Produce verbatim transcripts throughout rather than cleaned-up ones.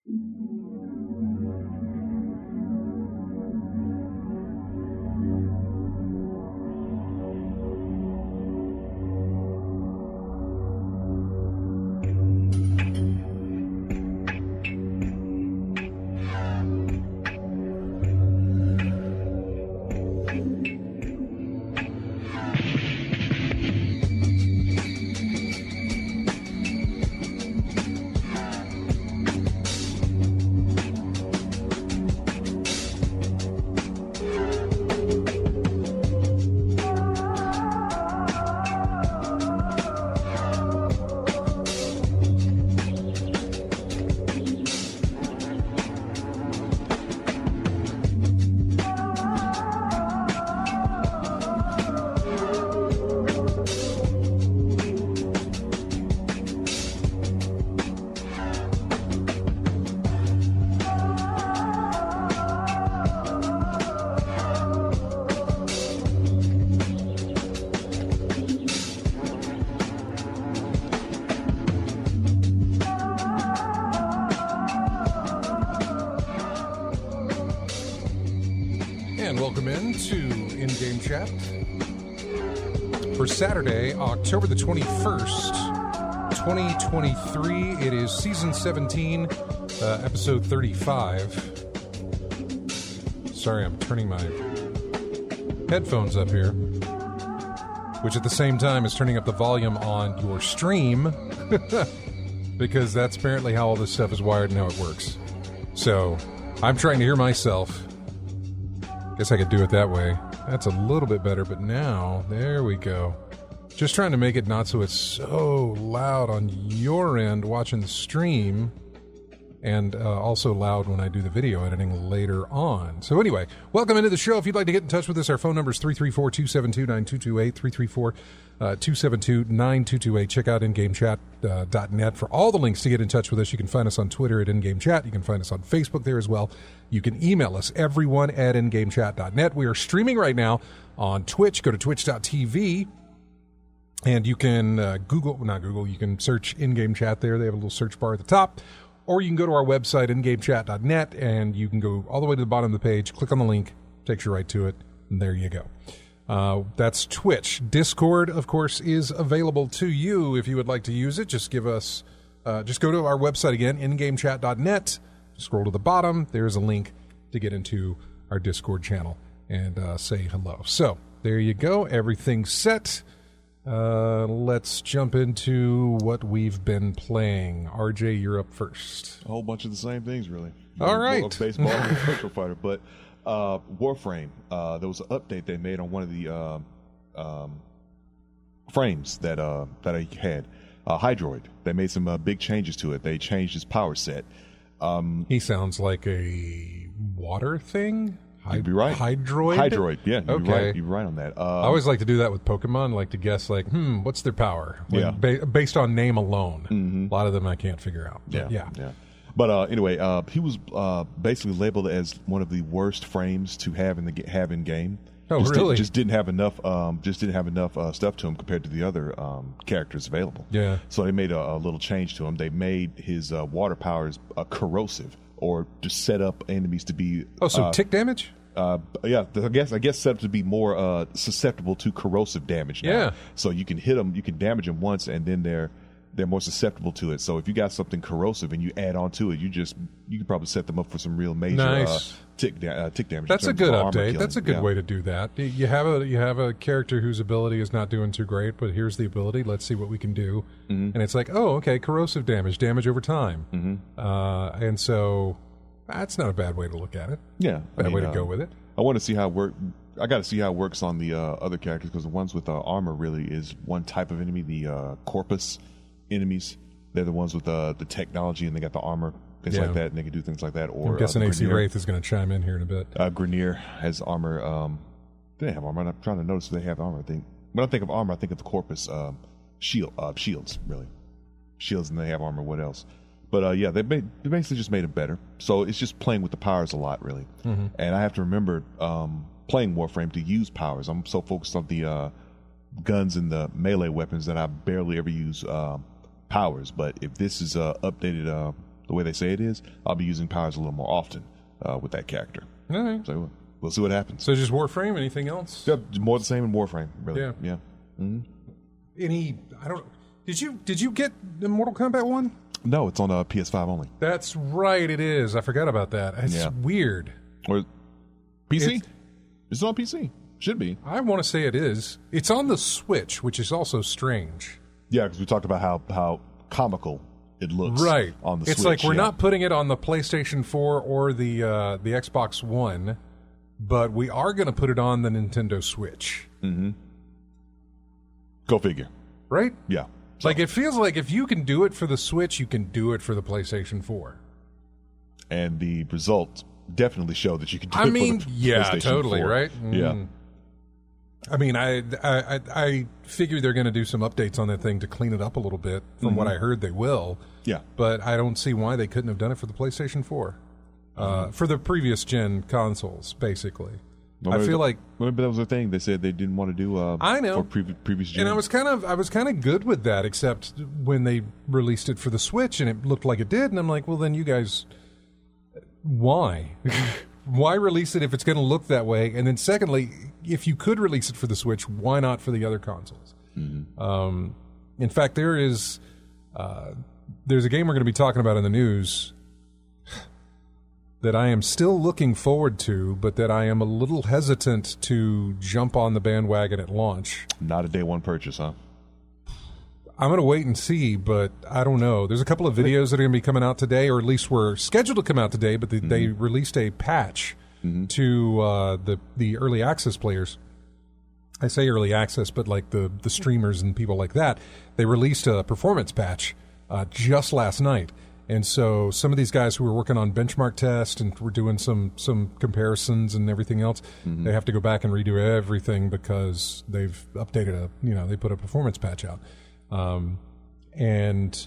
And welcome into In-Game Chat for Saturday, October the twenty-first, twenty twenty-three. It is Season seventeen, uh, Episode thirty-five. Sorry, I'm turning my headphones up here, which at the same time is turning up the volume on your stream, because that's apparently how all this stuff is wired and how it works. So, I'm trying to hear myself. Guess I could do it that way. That's a little bit better, but now, there we go. Just trying to make it not so it's so loud on your end watching the stream, and uh, also loud when I do the video editing later on. So anyway, welcome into the show. If you'd like to get in touch with us, our phone number is three three four, two seven two, nine two two eight, three three four, two seven two, nine two two eight. Check out in game chat dot net for all the links to get in touch with us. You can find us on Twitter at InGameChat. You can find us on Facebook there as well. You can email us, everyone at in game chat dot net. We are streaming right now on Twitch. Go to twitch dot t v. And you can uh, Google, not Google, you can search In-Game Chat there. They have a little search bar at the top. Or you can go to our website, in game chat dot net, and you can go all the way to the bottom of the page, click on the link, takes you right to it, and there you go. Uh, that's Twitch. Discord, of course, is available to you if you would like to use it. Just give us, uh, just go to our website again, in game chat dot net, scroll to the bottom, there's a link to get into our Discord channel and uh, say hello. So, there you go, everything's set. Uh, let's jump into what we've been playing. R J, you're up first. A whole bunch of the same things, really. All right. Well, baseball and Virtual Fighter. But uh, Warframe, uh, there was an update they made on one of the uh, um, frames that uh, that I had. Uh, Hydroid. They made some uh, big changes to it. They changed his power set. Um, he sounds like a water thing? You'd be right. Hydroid? Hydroid, yeah. You'd okay. be right. You'd be right on that. Um, I always like to do that with Pokemon, like to guess, like, hmm, what's their power? When, yeah. Ba- based on name alone. Mm-hmm. A lot of them I can't figure out. Yeah. Yeah. yeah. But uh, anyway, uh, he was uh, basically labeled as one of the worst frames to have in the have in game. Oh, just really? Did, just didn't have enough. Um, just didn't have enough uh, stuff to him compared to the other um, characters available. Yeah. So they made a, a little change to him. They made his uh, water powers uh, corrosive, or just set up enemies to be. Oh, so uh, tick damage? Uh, yeah, I guess I guess set up to be more uh, susceptible to corrosive damage now. Yeah. So you can hit them, you can damage them once, and then they're they're more susceptible to it. So if you got something corrosive and you add on to it, you just you can probably set them up for some real major nice. uh, tick da- uh, tick damage. That's a good update. Killing. That's a good yeah. way to do that. You have a you have a character whose ability is not doing too great, but here's the ability. Let's see what we can do. Mm-hmm. And it's like, oh, okay, corrosive damage, damage over time. Mm-hmm. Uh, and so that's not a bad way to look at it. Yeah, bad I mean, way to uh, go with it. I want to see how it work. I got to see how it works on the uh, other characters, because the ones with uh, armor really is one type of enemy. The uh, Corpus enemies, they're the ones with uh, the technology, and they got the armor, things Yeah. like that, and they can do things like that. Or I'm guessing uh, A C Grenier. Wraith is going to chime in here in a bit. Uh, Grenier has armor. Um, they have armor. I'm trying to notice if they have armor. I think when I think of armor, I think of the Corpus um, shield, uh, shields, really, shields, and they have armor. What else? But uh, yeah, they, made, they basically just made it better. So it's just playing with the powers a lot, really. Mm-hmm. And I have to remember um, playing Warframe to use powers. I'm so focused on the uh, guns and the melee weapons that I barely ever use uh, powers. But if this is uh, updated uh, the way they say it is, I'll be using powers a little more often uh, with that character. All right. So we'll see what happens. So just Warframe. Anything else? Yeah, more the same in Warframe. Really. Yeah. Yeah. Mm-hmm. Any? I don't. Did you did you get the Mortal Kombat one? No, it's on uh, P S five only. That's right. It is. I forgot about that. It's Yeah. weird. Or P C? It's- It's on P C. Should be. I want to say it is. It's on the Switch, which is also strange. Yeah, because we talked about how how comical it looks. Right. On the it's Switch. like we're yeah. not putting it on the PlayStation four or the uh, the Xbox One, but we are going to put it on the Nintendo Switch. Mm-hmm. Go figure. Right? Yeah. Like it feels like if you can do it for the Switch, you can do it for the PlayStation four. And the results definitely show that you can do I it mean, for the yeah, PlayStation totally, four. right? Yeah. Mm. I mean, I I I, I figure they're going to do some updates on that thing to clean it up a little bit. From what I heard, they will. Yeah. But I don't see why they couldn't have done it for the PlayStation four, uh, for the previous gen consoles, basically. Well, I maybe feel that- like, Maybe that was the thing. They said they didn't want to do uh, I know. for pre- previous gen. and I was kind of I was kind of good with that, except when they released it for the Switch and it looked like it did, and I'm like, well, then you guys, why? Why release it if it's going to look that way? And then secondly, if you could release it for the Switch, why not for the other consoles? Mm-hmm. Um, in fact, there is uh, there's a game we're going to be talking about in the news that I am still looking forward to, but that I am a little hesitant to jump on the bandwagon at launch. Not a day one purchase, huh? I'm going to wait and see, but I don't know. There's a couple of videos that are going to be coming out today, or at least were scheduled to come out today, but they, mm-hmm. they released a patch mm-hmm. to uh, the the early access players. I say early access, but like the, the streamers and people like that. They released a performance patch uh, just last night. And so some of these guys who were working on benchmark tests and were doing some, some comparisons and everything else, mm-hmm. they have to go back and redo everything because they've updated a, you know, they put a performance patch out. Um, and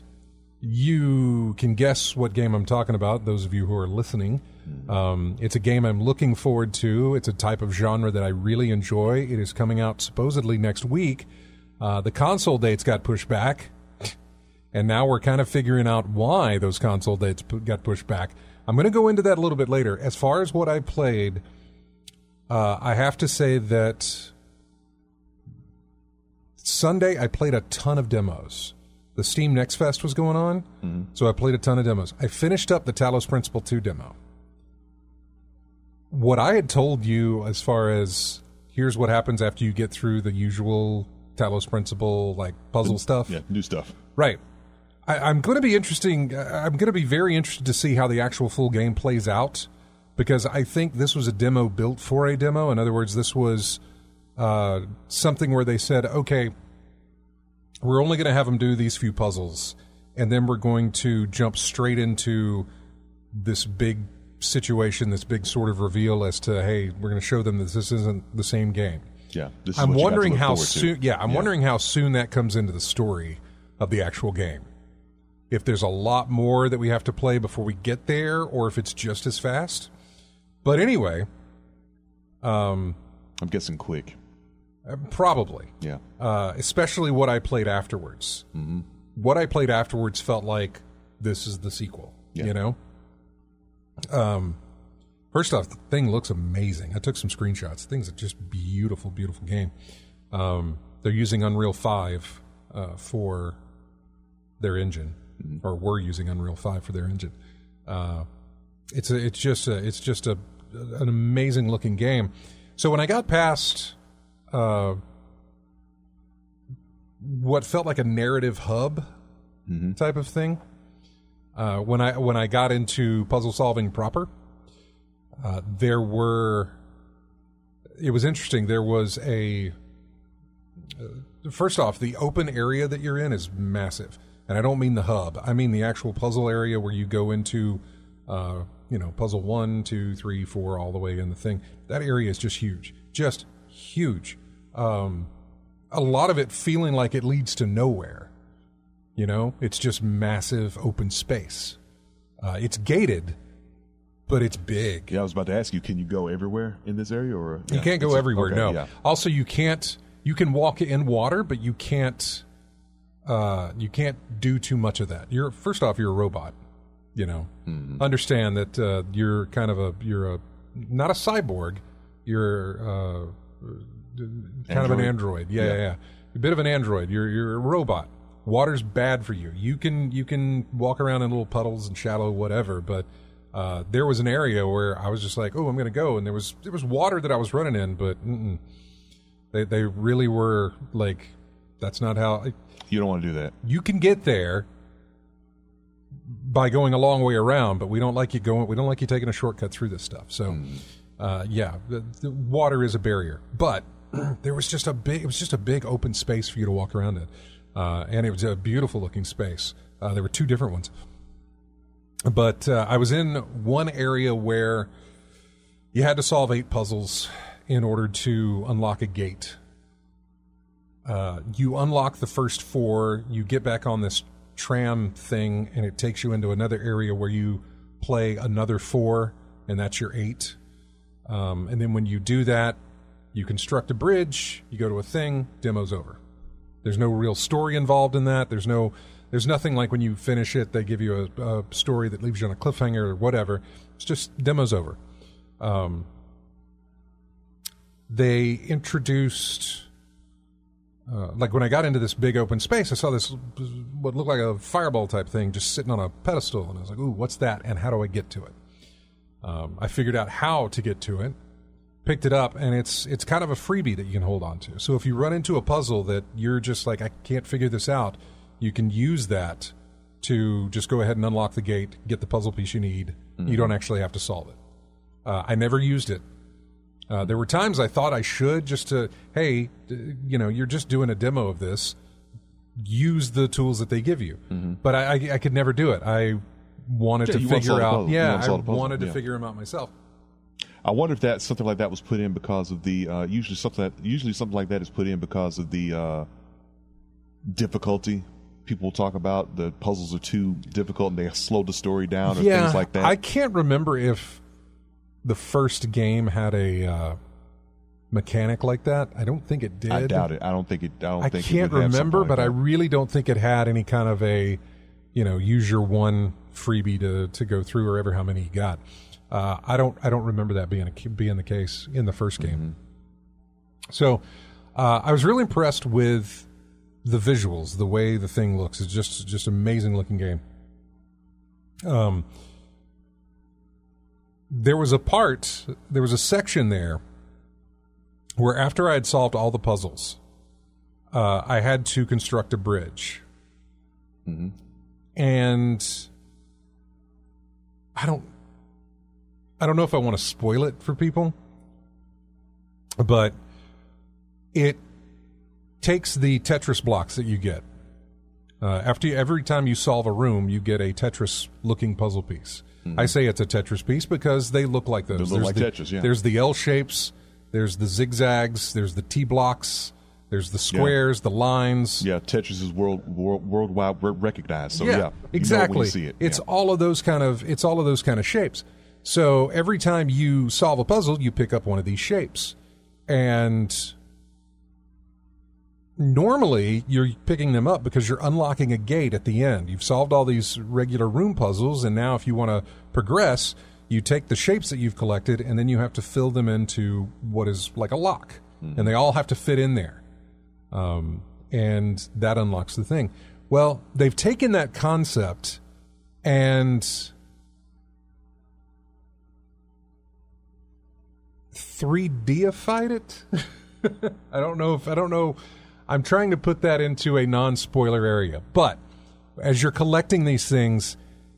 you can guess what game I'm talking about, those of you who are listening. Um, it's a game I'm looking forward to. It's a type of genre that I really enjoy. It is coming out supposedly next week. Uh, the console dates got pushed back, and now we're kind of figuring out why those console dates p- got pushed back. I'm going to go into that a little bit later. As far as what I played, uh, I have to say that Sunday, I played a ton of demos. The Steam Next Fest was going on, mm-hmm. so I played a ton of demos. I finished up the Talos Principle two demo. What I had told you as far as here's what happens after you get through the usual Talos Principle, like puzzle stuff. Yeah, new stuff. Right. I, I'm going to be interesting. I'm going to be very interested to see how the actual full game plays out, because I think this was a demo built for a demo. In other words, this was uh, something where they said, okay, we're only going to have them do these few puzzles, and then we're going to jump straight into this big situation, this big sort of reveal as to, hey, we're going to show them that this isn't the same game. Yeah, this is I'm what you have to wondering look how forward to. soon. Yeah, I'm Yeah. wondering how soon that comes into the story of the actual game. If there's a lot more that we have to play before we get there, or if it's just as fast. But anyway, um, I'm guessing quick. probably. Yeah. Uh, especially what I played afterwards. Mm-hmm. What I played afterwards felt like this is the sequel. Yeah. You know. Um, first off, the thing looks amazing. I took some screenshots. The thing's a just beautiful, beautiful game. Um, they're using Unreal five uh, for their engine, mm-hmm. or were using Unreal five for their engine. Uh, it's a, it's just a, it's just a, an amazing looking game. So when I got past uh, what felt like a narrative hub mm-hmm. type of thing, uh, when I when I got into puzzle solving proper, uh, there were. It was interesting. There was a. Uh, first off, the open area that you're in is massive. And I don't mean the hub. I mean the actual puzzle area where you go into, uh, you know, puzzle one, two, three, four, all the way in the thing. That area is just huge. Just huge. Um, a lot of it feeling like it leads to nowhere. You know? It's just massive open space. Uh, it's gated, but it's big. Yeah, I was about to ask you, can you go everywhere in this area? or You yeah, can't go it's- everywhere, okay, no. yeah. Also, you can't... You can walk in water, but you can't... Uh, you can't do too much of that. You're first off, you're a robot, You know, Mm-hmm. understand that uh, you're kind of a you're a not a cyborg. You're uh, kind of an android. Yeah, yeah, Yeah. yeah. A bit of an android. You're you're a robot. Water's bad for you. You can you can walk around in little puddles and shallow whatever, but uh, there was an area where I was just like, oh, I'm going to go, and there was there was water that I was running in, but mm-mm. they they really were like, that's not how. You don't want to do that. You can get there by going a long way around, but we don't like you going. We don't like you taking a shortcut through this stuff. So, Mm. uh, yeah, the, the water is a barrier, but there was just a big. It was just a big open space for you to walk around in. Uh, and it was a beautiful looking space. Uh, there were two different ones. But uh, I was in one area where you had to solve eight puzzles in order to unlock a gate. Uh, you unlock the first four, you get back on this tram thing, and it takes you into another area where you play another four, and that's your eight. Um, and then when you do that, you construct a bridge, you go to a thing, demo's over. There's no real story involved in that. There's no, there's nothing like when you finish it, they give you a, a story that leaves you on a cliffhanger or whatever. It's just demo's over. Um, they introduced, uh, like when I got into this big open space, I saw this what looked like a fireball type thing just sitting on a pedestal, and I was like, "Ooh, what's that? And how do I get to it?" Um, I figured out how to get to it. Picked it up, and it's it's kind of a freebie that you can hold on to. So if you run into a puzzle that you're just like, I can't figure this out, you can use that to just go ahead and unlock the gate, get the puzzle piece you need. Mm-hmm. You don't actually have to solve it. Uh, I never used it. Uh, there were times I thought I should, just to, hey, you know, you're just doing a demo of this. Use the tools that they give you. Mm-hmm. But I, I, I could never do it. I wanted Yeah, to you want to figure solve the out. puzzle. You Yeah, want to I solve the puzzle. wanted to Yeah. figure them out myself. I wonder if that something like that was put in because of the uh, usually something that, usually something like that is put in because of the uh, difficulty. People talk about the puzzles are too difficult and they slow the story down or yeah, things like that. I can't remember if the first game had a uh, mechanic like that. I don't think it did. I doubt it. I don't think it. I don't I think can't it would have remember, something but like I that. really don't think it had any kind of a, you know, use your one freebie to, to go through or ever how many you got. Uh, I don't I don't remember that being a, being the case in the first game. Mm-hmm. So uh, I was really impressed with the visuals, the way the thing looks. It's just just amazing looking game. Um, there was a part, there was a section there where after I had solved all the puzzles, uh, I had to construct a bridge. Mm-hmm. And I don't I don't know if I want to spoil it for people, but it takes the Tetris blocks that you get. Uh, after you, every time you solve a room, you get a Tetris-looking puzzle piece. Mm-hmm. I say it's a Tetris piece because they look like those. They look there's like the, Tetris, yeah. There's the L shapes, there's the zigzags, there's the T blocks, there's the squares, yeah. the lines. Yeah, Tetris is world, world worldwide recognized. So yeah, yeah, exactly. You know when you see it. It's yeah. all of those kind of it's all of those kind of shapes. So every time you solve a puzzle, you pick up one of these shapes. And normally you're picking them up because you're unlocking a gate at the end. You've solved all these regular room puzzles, and now if you want to progress, you take the shapes that you've collected, and then you have to fill them into what is like a lock. Mm-hmm. And they all have to fit in there. Um, and that unlocks the thing. Well, they've taken that concept and three D-ified it. I don't know if I don't know. I'm trying to put that into a non-spoiler area, but as you're collecting these things,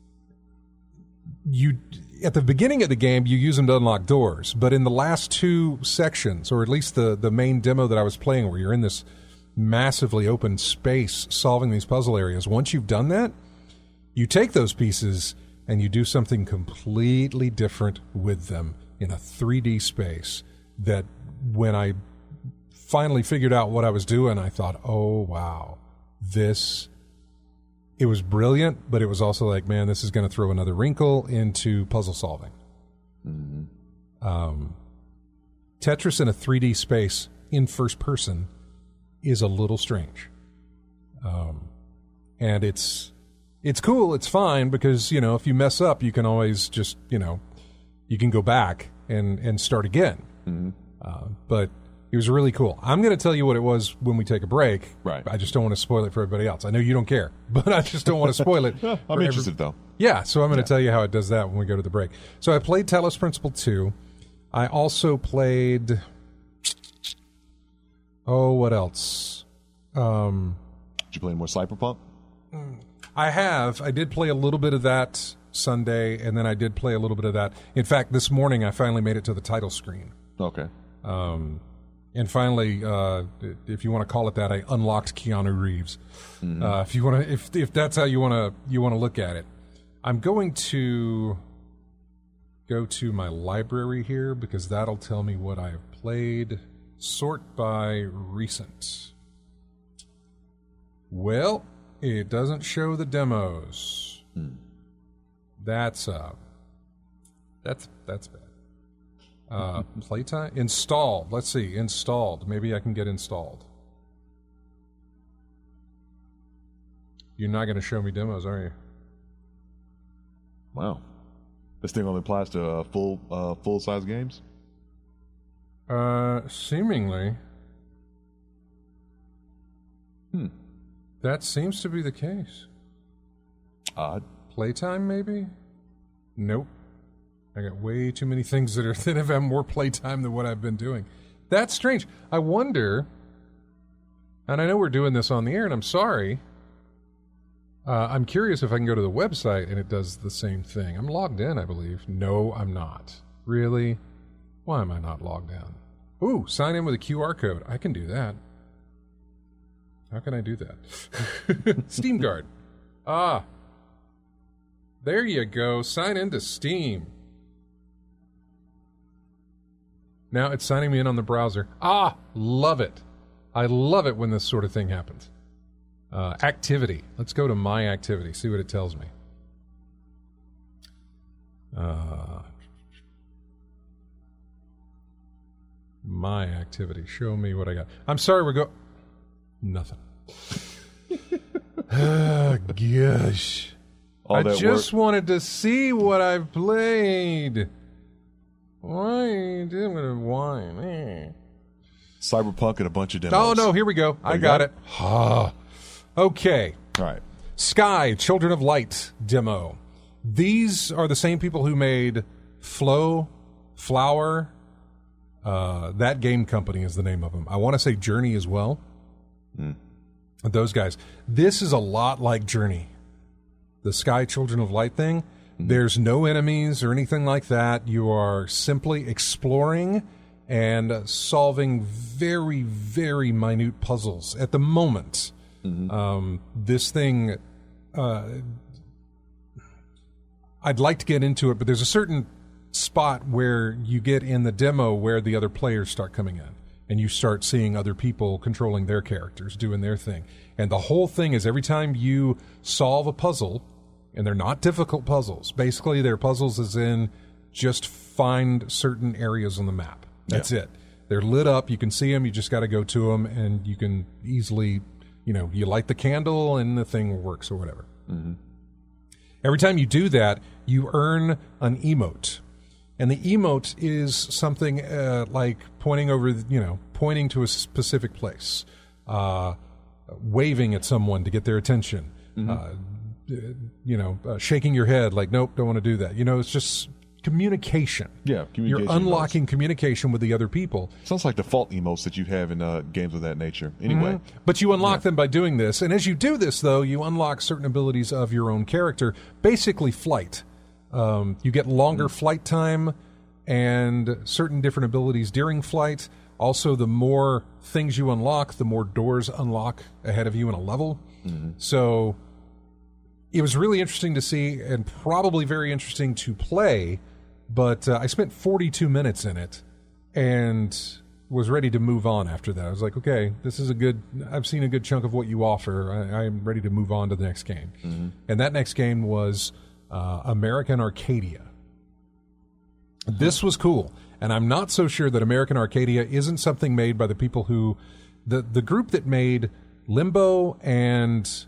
you at the beginning of the game you use them to unlock doors, but in the last two sections, or at least the the main demo that I was playing, where you're in this massively open space solving these puzzle areas, once you've done that, you take those pieces and you do something completely different with them in a three D space. That when I finally figured out what I was doing, I thought, oh, wow, this, it was brilliant, but it was also like, man, this is going to throw another wrinkle into puzzle solving. Mm-hmm. Um, Tetris in a three D space in first person is a little strange. Um, and it's it's cool. It's fine because, you know, if you mess up, you can always just, you know, you can go back and, and start again. Mm-hmm. Uh, but it was really cool. I'm going to tell you what it was when we take a break. Right. I just don't want to spoil it for everybody else. I know you don't care, but I just don't want to spoil it. I'm interested, every... though. Yeah, so I'm going to Yeah. tell you how it does that when we go to the break. So I played Talos Principle two. I also played... Oh, what else? Um, Did you play more Cyberpunk? I have. I did play a little bit of that Sunday, and then I did play a little bit of that. In fact, this morning I finally made it to the title screen. Okay. Um, and finally, uh, if you want to call it that, I unlocked Keanu Reeves. Mm-hmm. Uh, if you want to, if if that's how you want to you want to look at it, I'm going to go to my library here because that'll tell me what I have played. Sort by recent. Well, it doesn't show the demos. Hmm. That's uh, that's that's bad. Uh, playtime installed. Let's see, installed. Maybe I can get installed. You're not going to show me demos, are you? Wow. This thing only applies to uh, full uh, full size games. Uh, seemingly. Hmm. That seems to be the case. Odd. Playtime, maybe? Nope. I got way too many things that are that have had more playtime than what I've been doing. That's strange. I wonder, and I know we're doing this on the air, and I'm sorry. Uh, I'm curious if I can go to the website and it does the same thing. I'm logged in, I believe. No, I'm not. Really? Why am I not logged in? Ooh, sign in with a Q R code. I can do that. How can I do that? Steam Guard. Ah. There you go. Sign into Steam. Now it's signing me in on the browser. Ah, love it. I love it when this sort of thing happens. Uh, activity. Let's go to my activity, see what it tells me. Uh, my activity. Show me what I got. I'm sorry, we're go... Nothing. Oh, gosh. All I that just work. wanted to see what I've played. Why are you doing it? Why? Eh. Cyberpunk and a bunch of demos. Oh, no, here we go. I you got got it. Ah. Okay. All right. Sky, Children of Light demo. These are the same people who made Flow, Flower. Uh, that game company is the name of them. I want to say Journey as well. Mm. Those guys. This is a lot like Journey. The Sky, Children of Light thing. Mm. There's no enemies or anything like that. You are simply exploring and solving very, very minute puzzles. At the moment, mm-hmm. um, this thing... Uh, I'd like to get into it, but there's a certain spot where you get in the demo where the other players start coming in and you start seeing other people controlling their characters, doing their thing. And the whole thing is every time you solve a puzzle, and they're not difficult puzzles. Basically, they're puzzles as in just find certain areas on the map. That's yeah. it. They're lit up. You can see them. You just got to go to them, and you can easily, you know, you light the candle and the thing works or whatever. Mm-hmm. Every time you do that, you earn an emote. And the emote is something uh, like pointing over, you know, pointing to a specific place, uh, waving at someone to get their attention, mm-hmm. uh, you know, uh, shaking your head like, nope, don't want to do that. You know, it's just communication. Yeah, communication. You're unlocking emotes. communication with the other people. Sounds like default emotes that you have in uh, games of that nature. Anyway. Mm-hmm. But you unlock yeah. them by doing this. And as you do this, though, you unlock certain abilities of your own character, basically flight. Um, you get longer mm-hmm. flight time and certain different abilities during flight. Also, the more things you unlock, the more doors unlock ahead of you in a level. Mm-hmm. So it was really interesting to see and probably very interesting to play. But uh, I spent forty-two minutes in it and was ready to move on after that. I was like, okay, this is a good, I've seen a good chunk of what you offer. I, I'm ready to move on to the next game. Mm-hmm. And that next game was uh, American Arcadia. Mm-hmm. This was cool. And I'm not so sure that American Arcadia isn't something made by the people who, the, the group that made Limbo and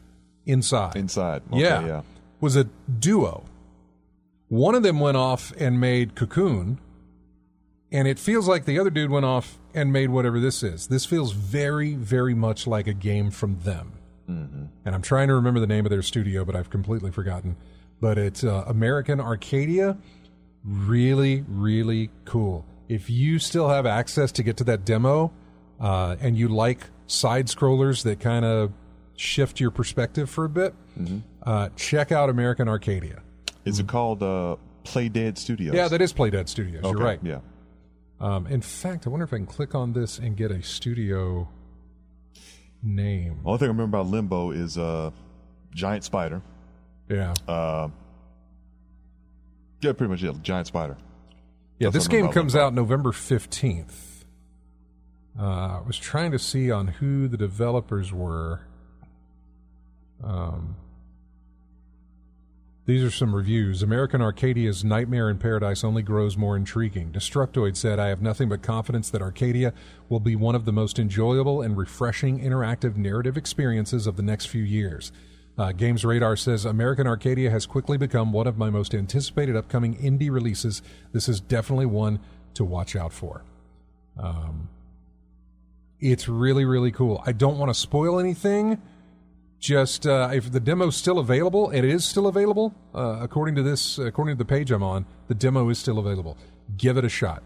inside. Inside. Okay, yeah. yeah. Was a duo. One of them went off and made Cocoon, and it feels like the other dude went off and made whatever this is. This feels very, very much like a game from them. Mm-hmm. And I'm trying to remember the name of their studio, but I've completely forgotten. But it's uh, American Arcadia. Really, really cool. If you still have access to get to that demo, uh, and you like side scrollers that kind of shift your perspective for a bit, mm-hmm. uh, check out American Arcadia. Is it called uh, Play Dead Studios? Yeah, that is Play Dead Studios. Okay, You're right. Yeah. Um, in fact, I wonder if I can click on this and get a studio name. The only thing I remember about Limbo is uh, Giant Spider. Yeah. Uh, yeah, pretty much it. Giant Spider. Yeah, That's this game comes Limbo. out November fifteenth. Uh, I was trying to see on who the developers were. Um, these are some reviews. American Arcadia's Nightmare in Paradise only grows more intriguing. Destructoid said, I have nothing but confidence that Arcadia will be one of the most enjoyable and refreshing interactive narrative experiences of the next few years. Uh, Games Radar says, American Arcadia has quickly become one of my most anticipated upcoming indie releases. This is definitely one to watch out for. Um, it's really, really cool. I don't want to spoil anything. Just uh, if the demo's still available, it is still available. Uh, according to this, according to the page I'm on, the demo is still available. Give it a shot.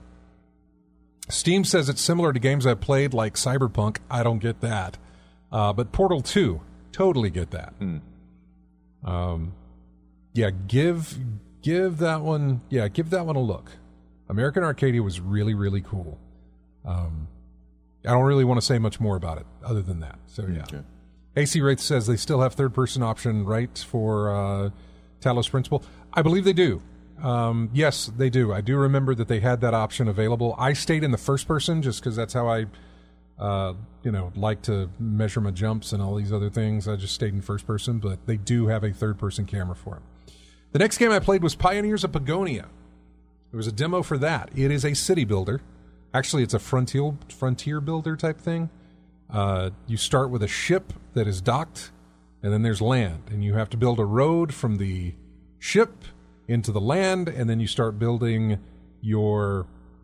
Steam says it's similar to games I've played, like Cyberpunk. I don't get that, uh, but Portal two, totally get that. Mm. Um, yeah, give give that one. Yeah, give that one a look. American Arcadia was really, really cool. Um, I don't really want to say much more about it other than that. So yeah. Okay. A C Wraith says they still have third-person option, right, for uh, Talos Principle. I believe they do. Um, yes, they do. I do remember that they had that option available. I stayed in the first person just because that's how I, uh, you know, like to measure my jumps and all these other things. I just stayed in first person, but they do have a third-person camera for it. The next game I played was Pioneers of Pagonia. There was a demo for that. It is a city builder. Actually, it's a frontier frontier builder type thing. Uh, you start with a ship that is docked, and then there's land, and you have to build a road from the ship into the land, and then you start building your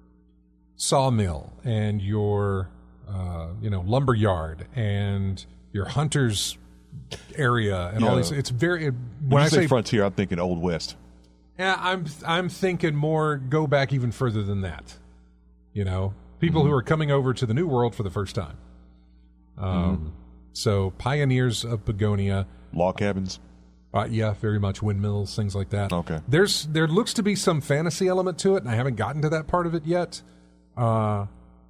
sawmill and your uh, you know lumber yard and your hunter's area and yeah. all these. It's very when, when I you say, say frontier, I'm thinking Old West. Yeah, I'm I'm thinking more. Go back even further than that. You know, people mm-hmm. who are coming over to the New World for the first time. Um, mm-hmm. So, Pioneers of Pagonia. Log cabins? Uh, yeah, very much. Windmills, things like that. Okay. There's There looks to be some fantasy element to it, and I haven't gotten to that part of it yet. Uh,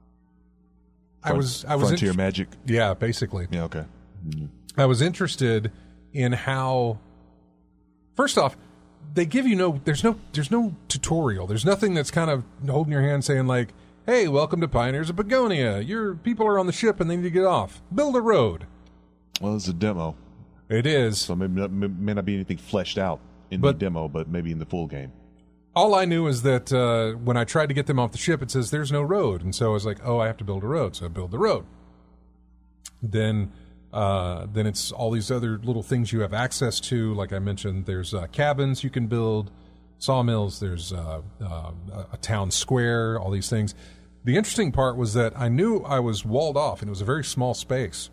I Front, was I was Frontier int- magic? Yeah, basically. Yeah, okay. Mm-hmm. I was interested in how... First off, they give you no... There's no There's no tutorial. There's nothing that's kind of holding your hand saying, like, hey, welcome to Pioneers of Pagonia. Your people are on the ship and they need to get off. Build a road. Well, it's a demo. It is. So maybe not, may not be anything fleshed out in but, the demo, but maybe in the full game. All I knew is that uh, when I tried to get them off the ship, it says there's no road. And so I was like, oh, I have to build a road. So I build the road. Then uh, then it's all these other little things you have access to. Like I mentioned, there's uh, cabins you can build, sawmills, there's uh, uh, a town square, all these things. The interesting part was that I knew I was walled off, and it was a very small space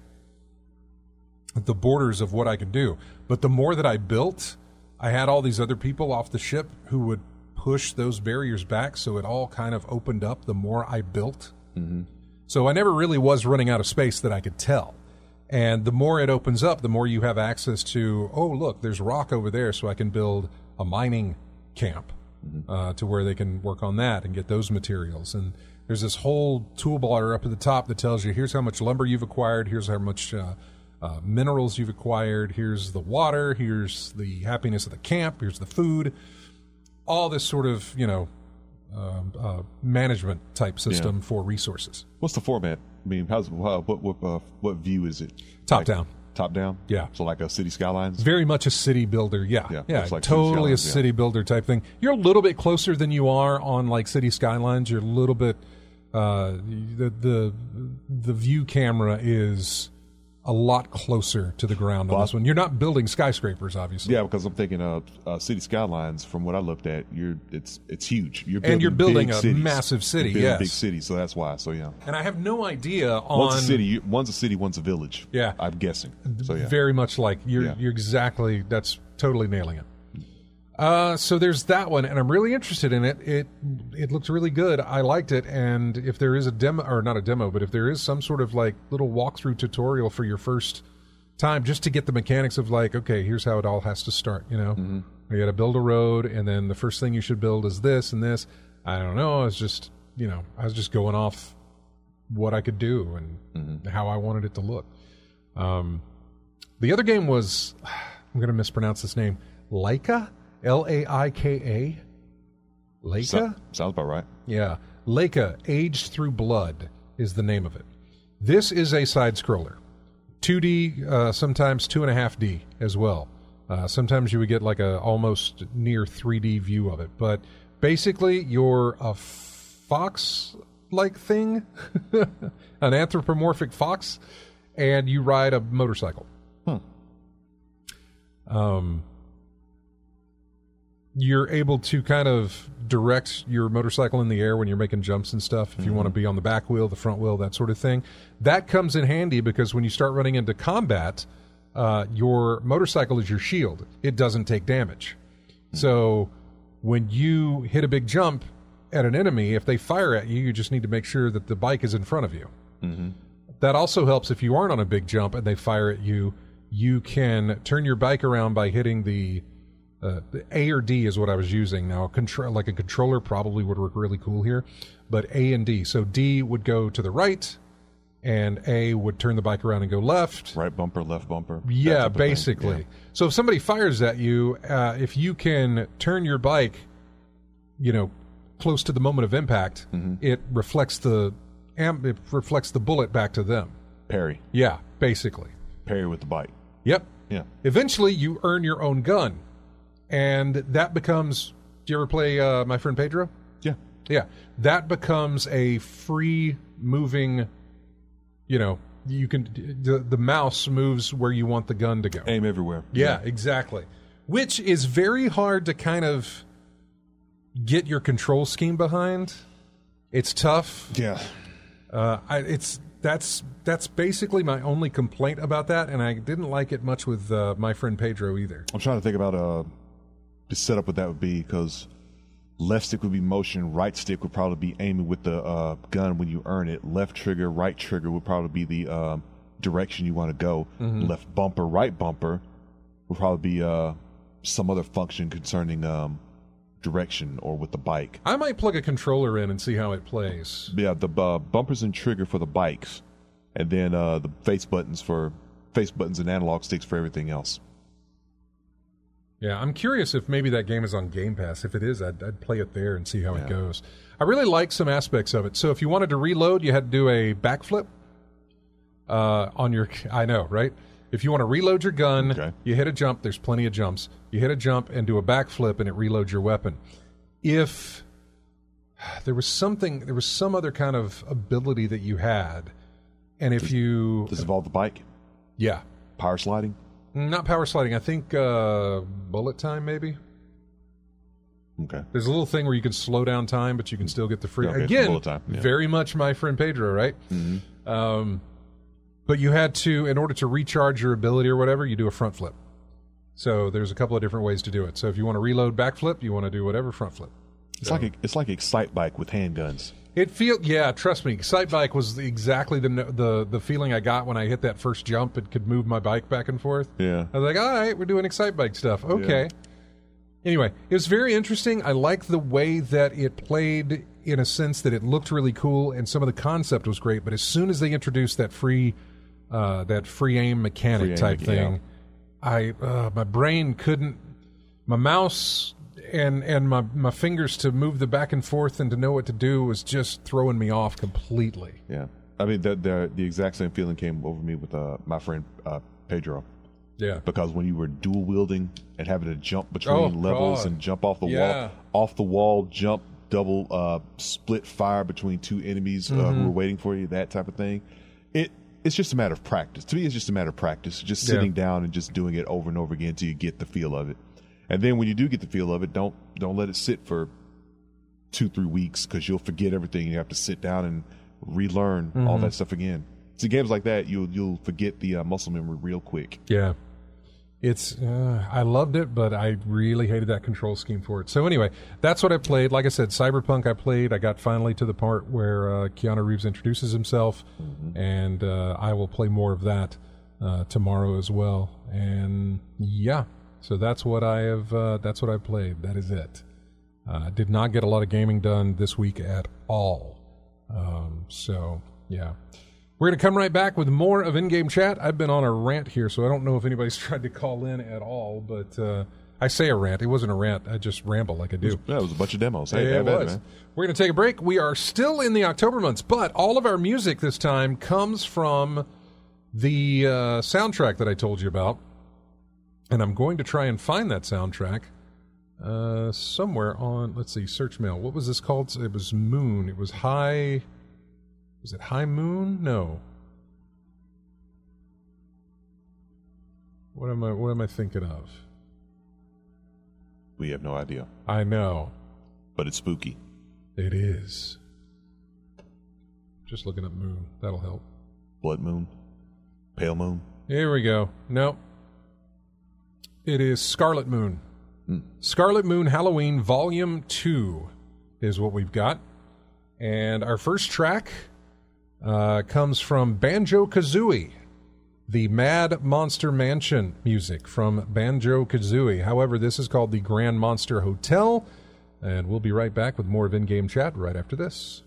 at the borders of what I could do. But the more that I built, I had all these other people off the ship who would push those barriers back, so it all kind of opened up the more I built. Mm-hmm. So I never really was running out of space that I could tell. And the more it opens up, the more you have access to, oh, look, there's rock over there, so I can build a mining camp mm-hmm. uh, to where they can work on that and get those materials. And there's this whole toolbar up at the top that tells you, here's how much lumber you've acquired, here's how much uh, uh, minerals you've acquired, here's the water, here's the happiness of the camp, here's the food. All this sort of, you know, uh, uh, management type system yeah. for resources. What's the format? I mean, how's what what uh, what view is it? Top like, down. Top down? Yeah. So like a city skylines? Very much a city builder, yeah. Yeah, yeah like totally city a city yeah. builder type thing. You're a little bit closer than you are on like city skylines. You're a little bit uh, the the the view camera is a lot closer to the ground on Well, this one. You're not building skyscrapers, obviously. Yeah, because I'm thinking of uh, City Skylines. From what I looked at, you're it's it's huge. You're And you're building big a cities. massive city, You're building yes. big cities, so that's why. So yeah, And I have no idea on... one's a city, you- one's a city, one's a village. Yeah. I'm guessing. So yeah, Very much like you're Yeah. you're exactly that's totally nailing it. Uh, so there's that one, and I'm really interested in it. It it looks really good. I liked it, and if there is a demo or not a demo, but if there is some sort of like little walkthrough tutorial for your first time, just to get the mechanics of like, okay, here's how it all has to start. You know, Mm-hmm. you got to build a road, and then the first thing you should build is this and this. I don't know. I was just you know I was just going off what I could do and Mm-hmm. how I wanted it to look. Um, the other game was, I'm going to mispronounce this name, Laika, L A I K A, Laika? So- sounds about right. Yeah, Laika, Aged Through Blood is the name of it. This is a side-scroller. two D, uh, sometimes two and a half D as well. Uh, sometimes you would get like a almost near three D view of it. But basically, you're a fox-like thing, an anthropomorphic fox, and you ride a motorcycle. Hmm. Um, you're able to kind of direct your motorcycle in the air when you're making jumps and stuff. If you Mm-hmm. want to be on the back wheel, the front wheel, that sort of thing. That comes in handy because when you start running into combat, uh, your motorcycle is your shield. It doesn't take damage. Mm-hmm. So when you hit a big jump at an enemy, if they fire at you, you just need to make sure that the bike is in front of you. Mm-hmm. That also helps if you aren't on a big jump and they fire at you. You can turn your bike around by hitting the, uh, the A or D is what I was using. Now, control like a controller probably would work really cool here, but A and D. So D would go to the right, and A would turn the bike around and go left. Right bumper, left bumper. that Yeah, type of thing. basically. Yeah. So if somebody fires at you, uh, if you can turn your bike, you know, close to the moment of impact, Mm-hmm. it reflects the am- it reflects the bullet back to them. Parry, Yeah, basically. parry with the bike. Yep. Yeah. Eventually, you earn your own gun, and that becomes. Do you ever play uh, My Friend Pedro? Yeah. Yeah, that becomes a free moving. You know, you can the, the mouse moves where you want the gun to go. Aim everywhere. Yeah, exactly. Which is very hard to kind of get your control scheme behind. It's tough. Yeah. Uh, I, it's that's that's basically my only complaint about that, and I didn't like it much with uh, My Friend Pedro either. I'm trying to think about uh, the setup what that would be, because left stick would be motion, right stick would probably be aiming with the uh, gun when you earn it. Left trigger, right trigger would probably be the um, direction you want to go. Mm-hmm. Left bumper, right bumper would probably be uh, some other function concerning um, direction or with the bike. I might plug a controller in and see how it plays. Yeah, the uh, bumpers and trigger for the bikes, and then uh, the face buttons for face buttons and analog sticks for everything else. Yeah, I'm curious if maybe that game is on Game Pass. If it is, I'd, I'd play it there and see how Yeah. it goes. I really like some aspects of it. So if you wanted to reload, you had to do a backflip uh, on your... I know, right? If you want to reload your gun, Okay. you hit a jump. There's plenty of jumps. You hit a jump and do a backflip, and it reloads your weapon. If there was something... There was some other kind of ability that you had, and if you... Does it involve the bike? Yeah. Power sliding? Not power sliding. I think uh, bullet time, maybe. Okay. There's a little thing where you can slow down time, but you can still get the free. Okay, Again, bullet time, yeah. very much My Friend Pedro, right? Mm-hmm. Um, but you had to, in order to recharge your ability or whatever, you do a front flip. So there's a couple of different ways to do it. So if you want to reload backflip, you want to do whatever front flip. It's So- like a, it's like Excite Bike with handguns. It feel yeah, trust me. Excite Bike was exactly the the the feeling I got when I hit that first jump. It could move my bike back and forth. Yeah. I was like, all right, we're doing Excite Bike stuff. Okay. Anyway, it was very interesting. I liked the way that it played in a sense that it looked really cool and some of the concept was great. But as soon as they introduced that free, uh, that free aim mechanic Free aim, type yeah. thing, I uh, my brain couldn't, my mouse and and my my fingers to move the back and forth and to know what to do was just throwing me off completely. Yeah. I mean, the, the, the exact same feeling came over me with uh, my friend uh, Pedro. Yeah. Because when you were dual wielding and having to jump between Oh, levels God. and jump off the Yeah. wall, off the wall, jump, double uh, split fire between two enemies uh, Mm-hmm. who were waiting for you, that type of thing. It it's just a matter of practice. To me, it's just a matter of practice. Just sitting yeah. down and just doing it over and over again until you get the feel of it. And then when you do get the feel of it, don't don't let it sit for two, three weeks because you'll forget everything. You have to sit down and relearn mm-hmm. all that stuff again. See, games like that, you'll you'll forget the uh, muscle memory real quick. Yeah. It's uh, I loved it, but I really hated that control scheme for it. So anyway, that's what I played. Like I said, Cyberpunk I played. I got finally to the part where uh, Keanu Reeves introduces himself, mm-hmm. and uh, I will play more of that uh, tomorrow as well. And yeah, so that's what I have. Uh, that's what I played. That is it. I uh, did not get a lot of gaming done this week at all. Um, so yeah. We're going to come right back with more of In-Game Chat. I've been on a rant here, so I don't know if anybody's tried to call in at all, but uh, I say a rant. It wasn't a rant. I just ramble like I do. It was, yeah, it was a bunch of demos. Hey, yeah, it was. It, man. We're going to take a break. We are still in the October months, but all of our music this time comes from the uh, soundtrack that I told you about, and I'm going to try and find that soundtrack uh, somewhere on, let's see, Search Mail. What was this called? It was Moon. It was High... Was it High Moon? No. What am I what am I thinking of? We have no idea. I know. But it's spooky. It is. Just looking up Moon. That'll help. Blood Moon? Pale Moon? Here we go. No. It is Scarlet Moon. Hmm. Scarlet Moon Halloween Volume two is what we've got. And our first track Uh, comes from Banjo-Kazooie, the Mad Monster Mansion music from Banjo-Kazooie. However, this is called the Grand Monster Hotel, and we'll be right back with more of In-Game Chat right after this.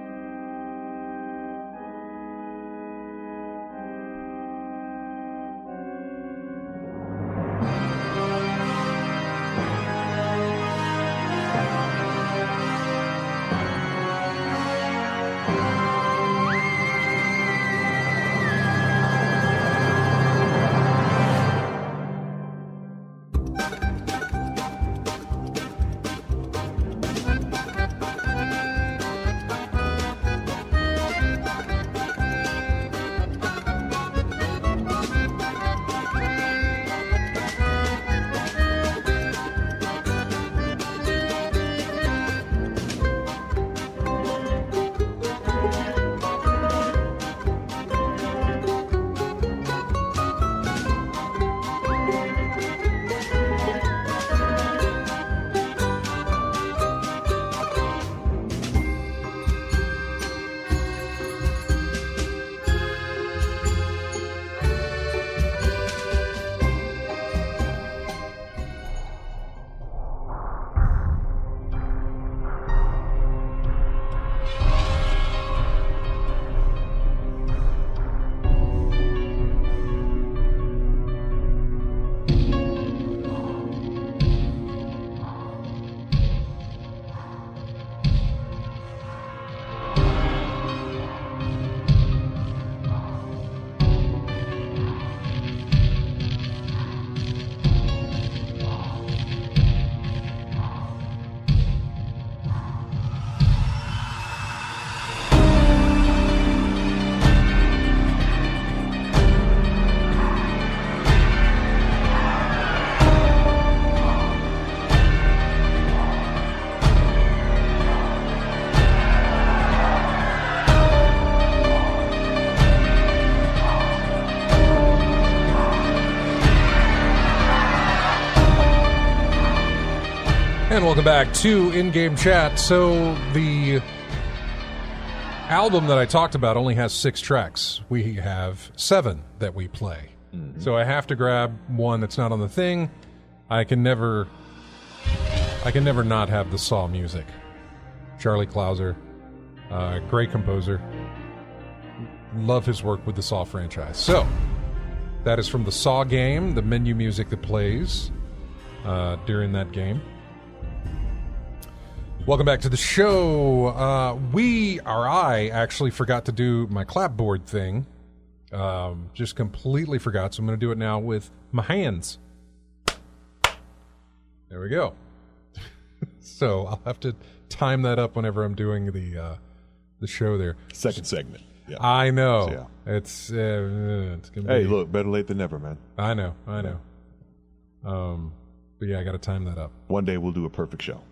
And welcome back to In-Game Chat. So the album that I talked about only has six tracks. We have seven that we play. Mm-hmm. So I have to grab one that's not on the thing. I can never I can never not have the Saw music. Charlie Clouser, uh, great composer. Love his work with the Saw franchise. So that is from the Saw game, the menu music that plays uh, during that game. Welcome back to the show. Uh, we, or I, actually forgot to do my clapboard thing. Um, just completely forgot, so I'm going to do it now with my hands. There we go. So I'll have to time that up whenever I'm doing the uh, the show there. Second segment. Yeah. I know. So, yeah. It's, uh, it's gonna be. Hey, look, better late than never, man. I know. I know. Um, but yeah, I got to time that up. One day we'll do a perfect show.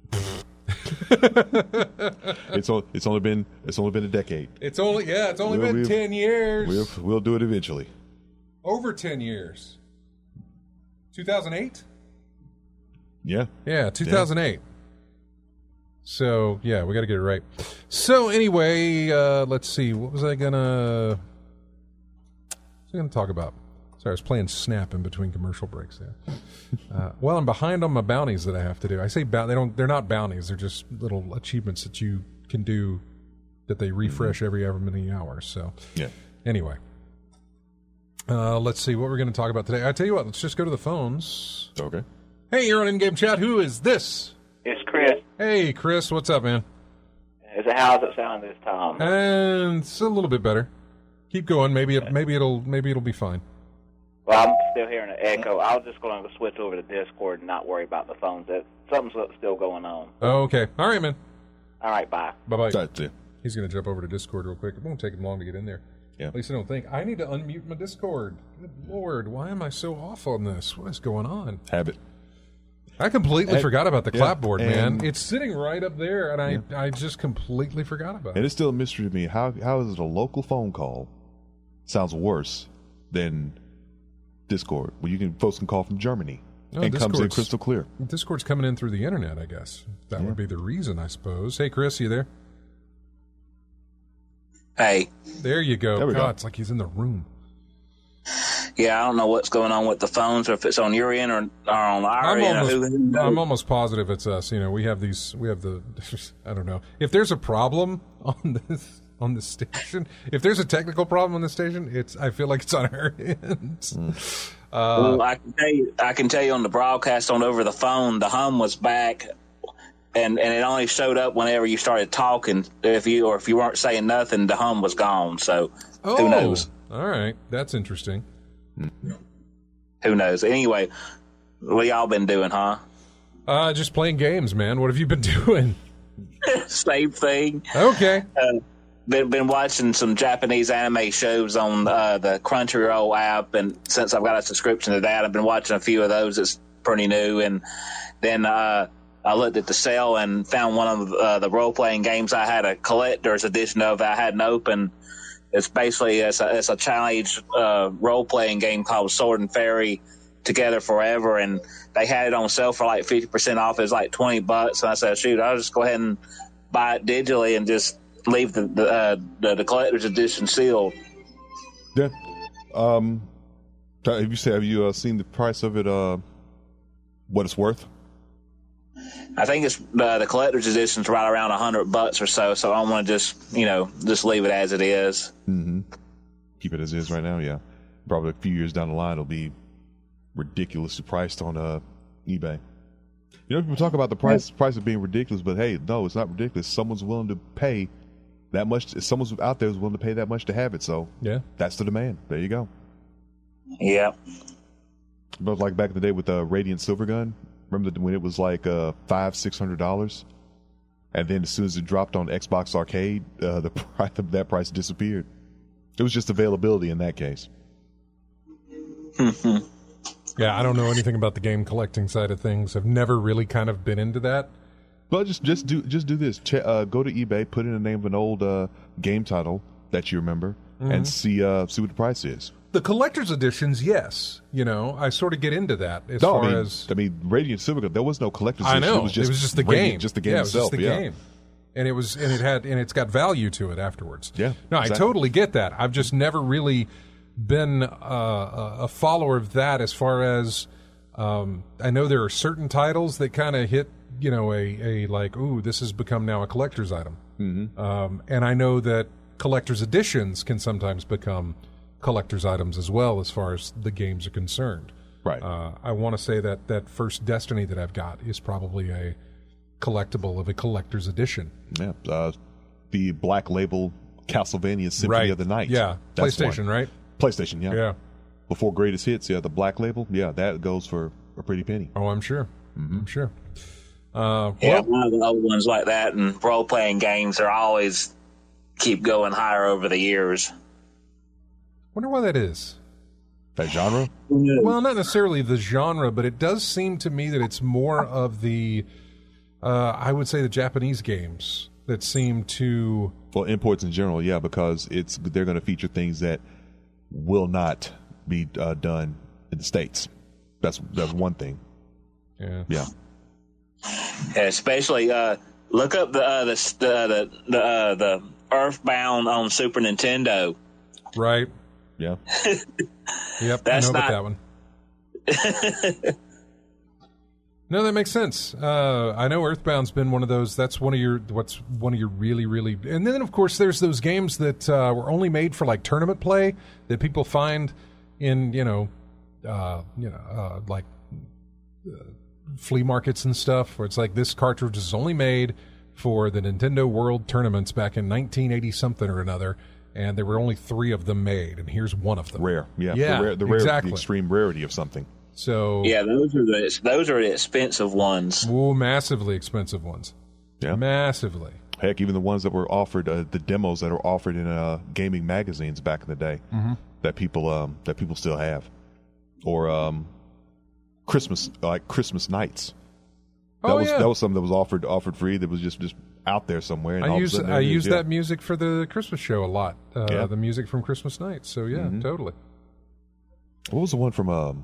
it's o- it's only been it's only been a decade. It's only yeah. It's only We'll- been we'll- ten years. We'll we'll do it eventually. Over ten years. two thousand eight. Yeah. Yeah, two thousand eight. So, yeah, we got to get it right. So, anyway, uh, let's see. What was I going to... What was I going to talk about? Sorry, I was playing Snap in between commercial breaks there. Uh, well, I'm behind on my bounties that I have to do. I say bounty. They don't, they're not bounties. They're just little achievements that you can do that they refresh every ever many hours. So, Yeah. anyway. Uh, let's see what we're going to talk about today. I tell you what, let's just go to the phones. Okay. Hey, you're on In-Game Chat. Who is this? It's Chris. Hey, Chris. What's up, man? Is it, how's it sound this time? And it's a little bit better. Keep going. Maybe it, maybe it'll maybe it'll be fine. Well, I'm still hearing an echo. I was just going to switch over to Discord and not worry about the phones. That something's still going on. Oh, okay. All right, man. All right, bye. Bye bye. That's it. He's going to jump over to Discord real quick. It won't take him long to get in there. Yeah. At least I don't think. I need to unmute my Discord. Good Lord, why am I so off on this? What is going on? Habit. I completely And- forgot about the yeah, clapboard, man. and- It's sitting right up there, and I, I just completely forgot about And it. it's still a mystery to me. How how is it a local phone call sounds worse than Discord, where you can folks can call from Germany No, and comes in Discord's- crystal clear. Discord's coming in through the internet, I guess. That would be the reason, I suppose. Hey, Chris, you there? Hey, There you go. There we God, go. it's like he's in the room. yeah, I don't know what's going on with the phones, or if it's on your end or, or on our I'm end. almost, or who, who knows? I'm almost positive it's us. You know, we have these, we have the, I don't know. If there's a problem on this, on the station, if there's a technical problem on the station, it's, I feel like it's on our end. Mm. well, I can tell you, I can tell you on the broadcast on over the phone, the hum was back, and and it only showed up whenever you started talking. If you or if you weren't saying nothing, the hum was gone. So Oh, who knows? all right. That's interesting. Who knows? Anyway, what y'all been doing, huh? Uh, just playing games, man. What have you been doing? Same thing. Okay. Uh, been been watching some Japanese anime shows on uh, the Crunchyroll app, and since I've got a subscription to that, I've been watching a few of those. It's pretty new, and then uh, I looked at the sale and found one of uh, the role playing games I had a collector's edition of. I hadn't opened. It's basically it's a, it's a challenge uh, role playing game called Sword and Fairy Together Forever, and they had it on sale for like fifty percent off. It was like twenty bucks, and I said, "Shoot, I'll just go ahead and buy it digitally and just leave the the, uh, the, the collector's edition sealed." Yeah. Um, have you said have you uh, seen the price of it? Uh, what it's worth? I think it's uh, the collector's edition's right around a hundred bucks or so. So I want to just you know just leave it as it is. Mm-hmm. Keep it as is right now. Yeah. Probably a few years down the line, it'll be ridiculously priced on uh, eBay. You know, people talk about the price price of being ridiculous, but hey, no, it's not ridiculous. Someone's willing to pay that much. Someone's out there is willing to pay that much to have it. So Yeah. that's the demand. There you go. Yeah. But like back in the day with the uh, Radiant Silvergun, remember the, when it was like uh, five, six hundred dollars, and then as soon as it dropped on Xbox Arcade, uh, the price of that price disappeared. It was just availability in that case. Yeah, I don't know anything about the game collecting side of things. I've never really kind of been into that. Well, just just do just do this. Che- uh, go to eBay, put in the name of an old uh, game title that you remember, and see uh, see what the price is. The collector's editions, yes. You know, I sort of get into that as No, far I mean, as I mean, Radiant Silvergun. There was no collector's I edition. know. It was just, the Radiant, game, just the game yeah, it was itself. just the yeah. game, and it was and it had and it's got value to it afterwards. Yeah, no, I exactly. totally get that. I've just never really been uh, a a follower of that. As far as um, I know, there are certain titles that kind of hit, you know, a a like, ooh, this has become now a collector's item. Mm-hmm. Um, and I know that collector's editions can sometimes become collector's items as well, as far as the games are concerned. Right. Uh, I want to say that that first Destiny that I've got is probably a collectible of a collector's edition. Yeah. Uh, the Black Label Castlevania Symphony Right. of the Night. Yeah. That's PlayStation, one. right? PlayStation. Yeah. Yeah. Before Greatest Hits, yeah, the Black Label, yeah, that goes for a pretty penny. Oh, I'm sure. I'm sure. Uh, Yeah, well, one of the old ones like that, and role playing games are always keep going higher over the years. Wonder why that is. That genre? Well, not necessarily the genre, but it does seem to me that it's more of the, uh, I would say, the Japanese games that seem to. Well, imports in general, yeah, because it's they're going to feature things that will not be uh, done in the States. That's that's one thing. Yeah. Yeah. Yeah, especially uh, look up the uh, the the the, uh, the Earthbound on Super Nintendo. Right. Yeah. Yep. That's I know not... about that one. No, that makes sense. Uh, I know Earthbound's been one of those. That's one of your what's one of your really really. And then of course there's those games that uh, were only made for like tournament play that people find in you know, uh, you know, uh, like uh, flea markets and stuff, where it's like this cartridge is only made for the Nintendo World Tournaments back in nineteen eighty something or another. And there were only three of them made, and here's one of them. Rare, yeah, yeah, the, rare, the, rare, exactly. the extreme rarity of something. So yeah, those are the those are the expensive ones. Ooh, massively expensive ones. Yeah, massively. Heck, even the ones that were offered, uh, the demos that were offered in uh, gaming magazines back in the day, mm-hmm. that people um, that people still have, or um, Christmas like Christmas nights. That oh was yeah, that was something that was offered offered free. That was just just out there somewhere. And I all use of a sudden I there it is, use yeah. that music for the Christmas show a lot. Uh, Yeah. The music from Christmas Night. So yeah, Mhm. totally. What was the one from? Um,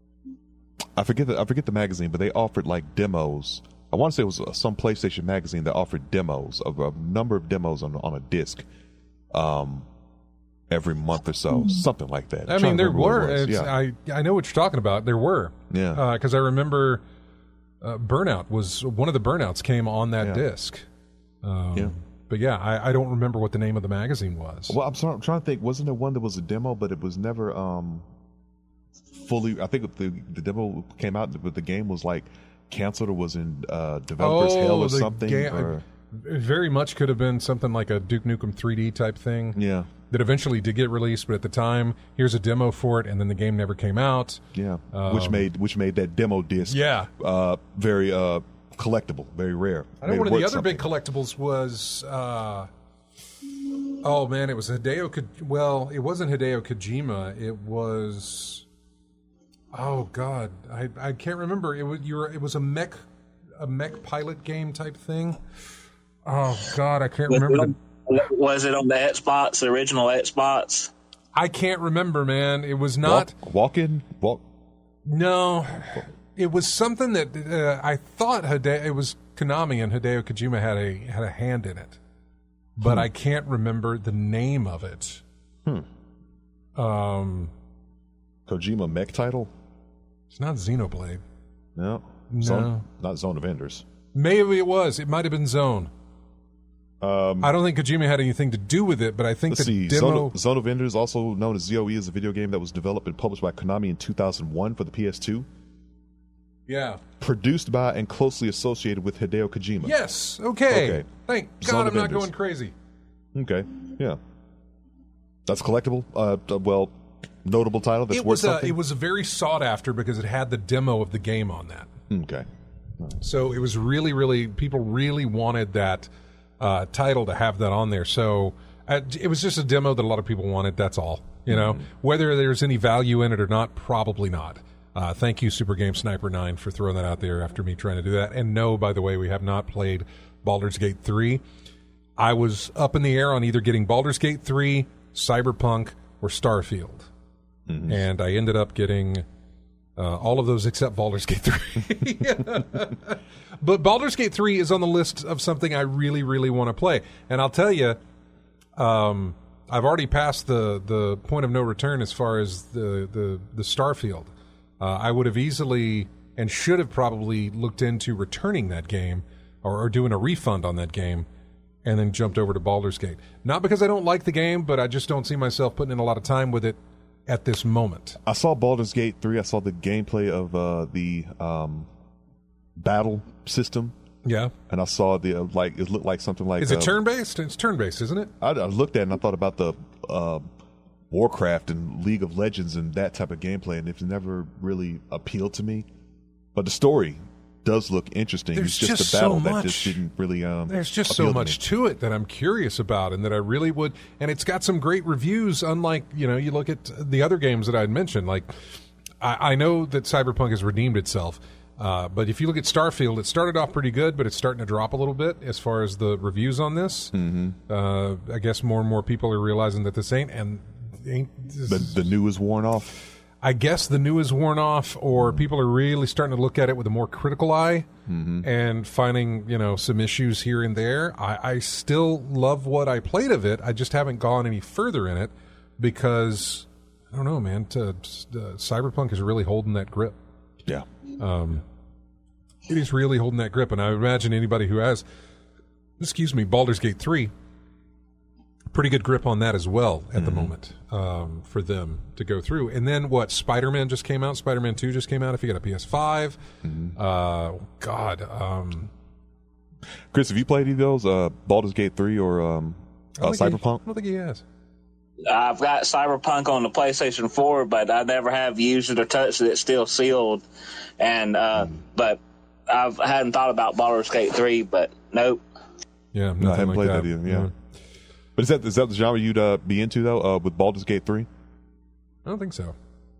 I forget the I forget the magazine, but they offered like demos. I want to say it was uh, some PlayStation magazine that offered demos of a number of demos on on a disc, um, every month or so, something like that. I'm I trying mean, to there remember what it were. was. It's, Yeah, I I know what you're talking about. There were. yeah. Because I remember uh, Burnout was one of the Burnouts came on that Yeah. disc. Um, Yeah. But yeah, I, I don't remember what the name of the magazine was. Well, I'm, sorry, I'm trying to think. Wasn't there one that was a demo, but it was never um, fully? I think the the demo came out, but the game was like canceled or was in uh, developers oh, hell or the something. ga- or, It very much could have been something like a Duke Nukem three D type thing. yeah, That eventually did get released, but at the time, here's a demo for it, and then the game never came out. yeah. Um, which made which made that demo disc, Yeah. uh, very uh, collectible, very rare. I know Made one it of the worth other big something. collectibles was, uh, oh man, it was Hideo. Ko- well, it wasn't Hideo Kojima. It was, oh god, I I can't remember. It was you were, it was a mech a mech pilot game type thing. Oh god, I can't Was remember. it, The, on, was it on the Xbox, the original Xbox? I can't remember, man. It was not. Walk, walk in, walk. No, it was something that uh, I thought Hideo, it was Konami and Hideo Kojima had a had a hand in it, but Hmm. I can't remember the name of it. Hmm. Um, Kojima mech title? it's not Xenoblade. No, No. Zone, not Zone of Enders. Maybe it was. It might have been Zone. Um, I don't think Kojima had anything to do with it, but I think Let's the see. demo. Zone of, Zone of Enders, also known as Z O E, is a video game that was developed and published by Konami in two thousand one for the P S two. Yeah. Produced by and closely associated with Hideo Kojima. Yes. Okay. Okay. Thank Zone God of I'm not Enders. going crazy. Okay. Yeah. That's collectible. Uh, uh, well, notable title. That's It worth was a, something. it was very sought after because it had the demo of the game on that. Okay. So it was really, really, people really wanted that uh, title to have that on there. So uh, it was just a demo that a lot of people wanted. That's all. You know, Mm-hmm. whether there's any value in it or not, probably not. Uh, thank you, Super Game Sniper nine, for throwing that out there after me trying to do that. And no, by the way, we have not played Baldur's Gate three. I was up in the air on either getting Baldur's Gate three, Cyberpunk, or Starfield. Mm-hmm. And I ended up getting uh, all of those except Baldur's Gate three. But Baldur's Gate three is on the list of something I really, really want to play. And I'll tell you, um, I've already passed the, the point of no return as far as the, the, the Starfield. Uh, I would have easily and should have probably looked into returning that game or, or doing a refund on that game and then jumped over to Baldur's Gate. Not because I don't like the game, but I just don't see myself putting in a lot of time with it at this moment. I saw Baldur's Gate three. I saw the gameplay of uh, the um, battle system. Yeah. And I saw the, uh, like, it looked like something like... Is it uh, turn-based? It's turn-based, isn't it? I, I looked at it and I thought about the uh, Warcraft and League of Legends and that type of gameplay, and it's never really appealed to me. But the story does look interesting. There's it's just, just a battle so that much. just didn't really. Um, There's just appeal so to much me. to it that I'm curious about, and that I really would. And it's got some great reviews. Unlike you know, you look at the other games that I had mentioned. Like I, I know that Cyberpunk has redeemed itself. Uh, but if you look at Starfield, it started off pretty good, but it's starting to drop a little bit as far as the reviews on this. Mm-hmm. Uh, I guess more and more people are realizing that this ain't and ain't. This, The, the new is worn off. I guess the new is worn off, or people are really starting to look at it with a more critical eye Mm-hmm. and finding you know some issues here and there. I, I still love what I played of it. I just haven't gone any further in it because I don't know, man. To, uh, Cyberpunk is really holding that grip. Yeah. Um, it is really holding that grip, and I imagine anybody who has, excuse me, Baldur's Gate three, pretty good grip on that as well at mm-hmm. the moment um, for them to go through. And then what? Spider-Man just came out. Spider-Man two just came out. If you got a P S five, mm-hmm. uh, God, um, Chris, have you played any of those? Uh, Baldur's Gate three or um, uh, Cyberpunk? He, I don't think he has. I've got Cyberpunk on the PlayStation four, but I never have used it or touched it. It's still sealed, and uh, mm. but I hadn't thought about Baldur's Gate three, but nope. Yeah, no, I haven't like played that, that either. Yeah, yeah. but is that is that the genre you'd uh, be into though? Uh, with Baldur's Gate three? I don't think so.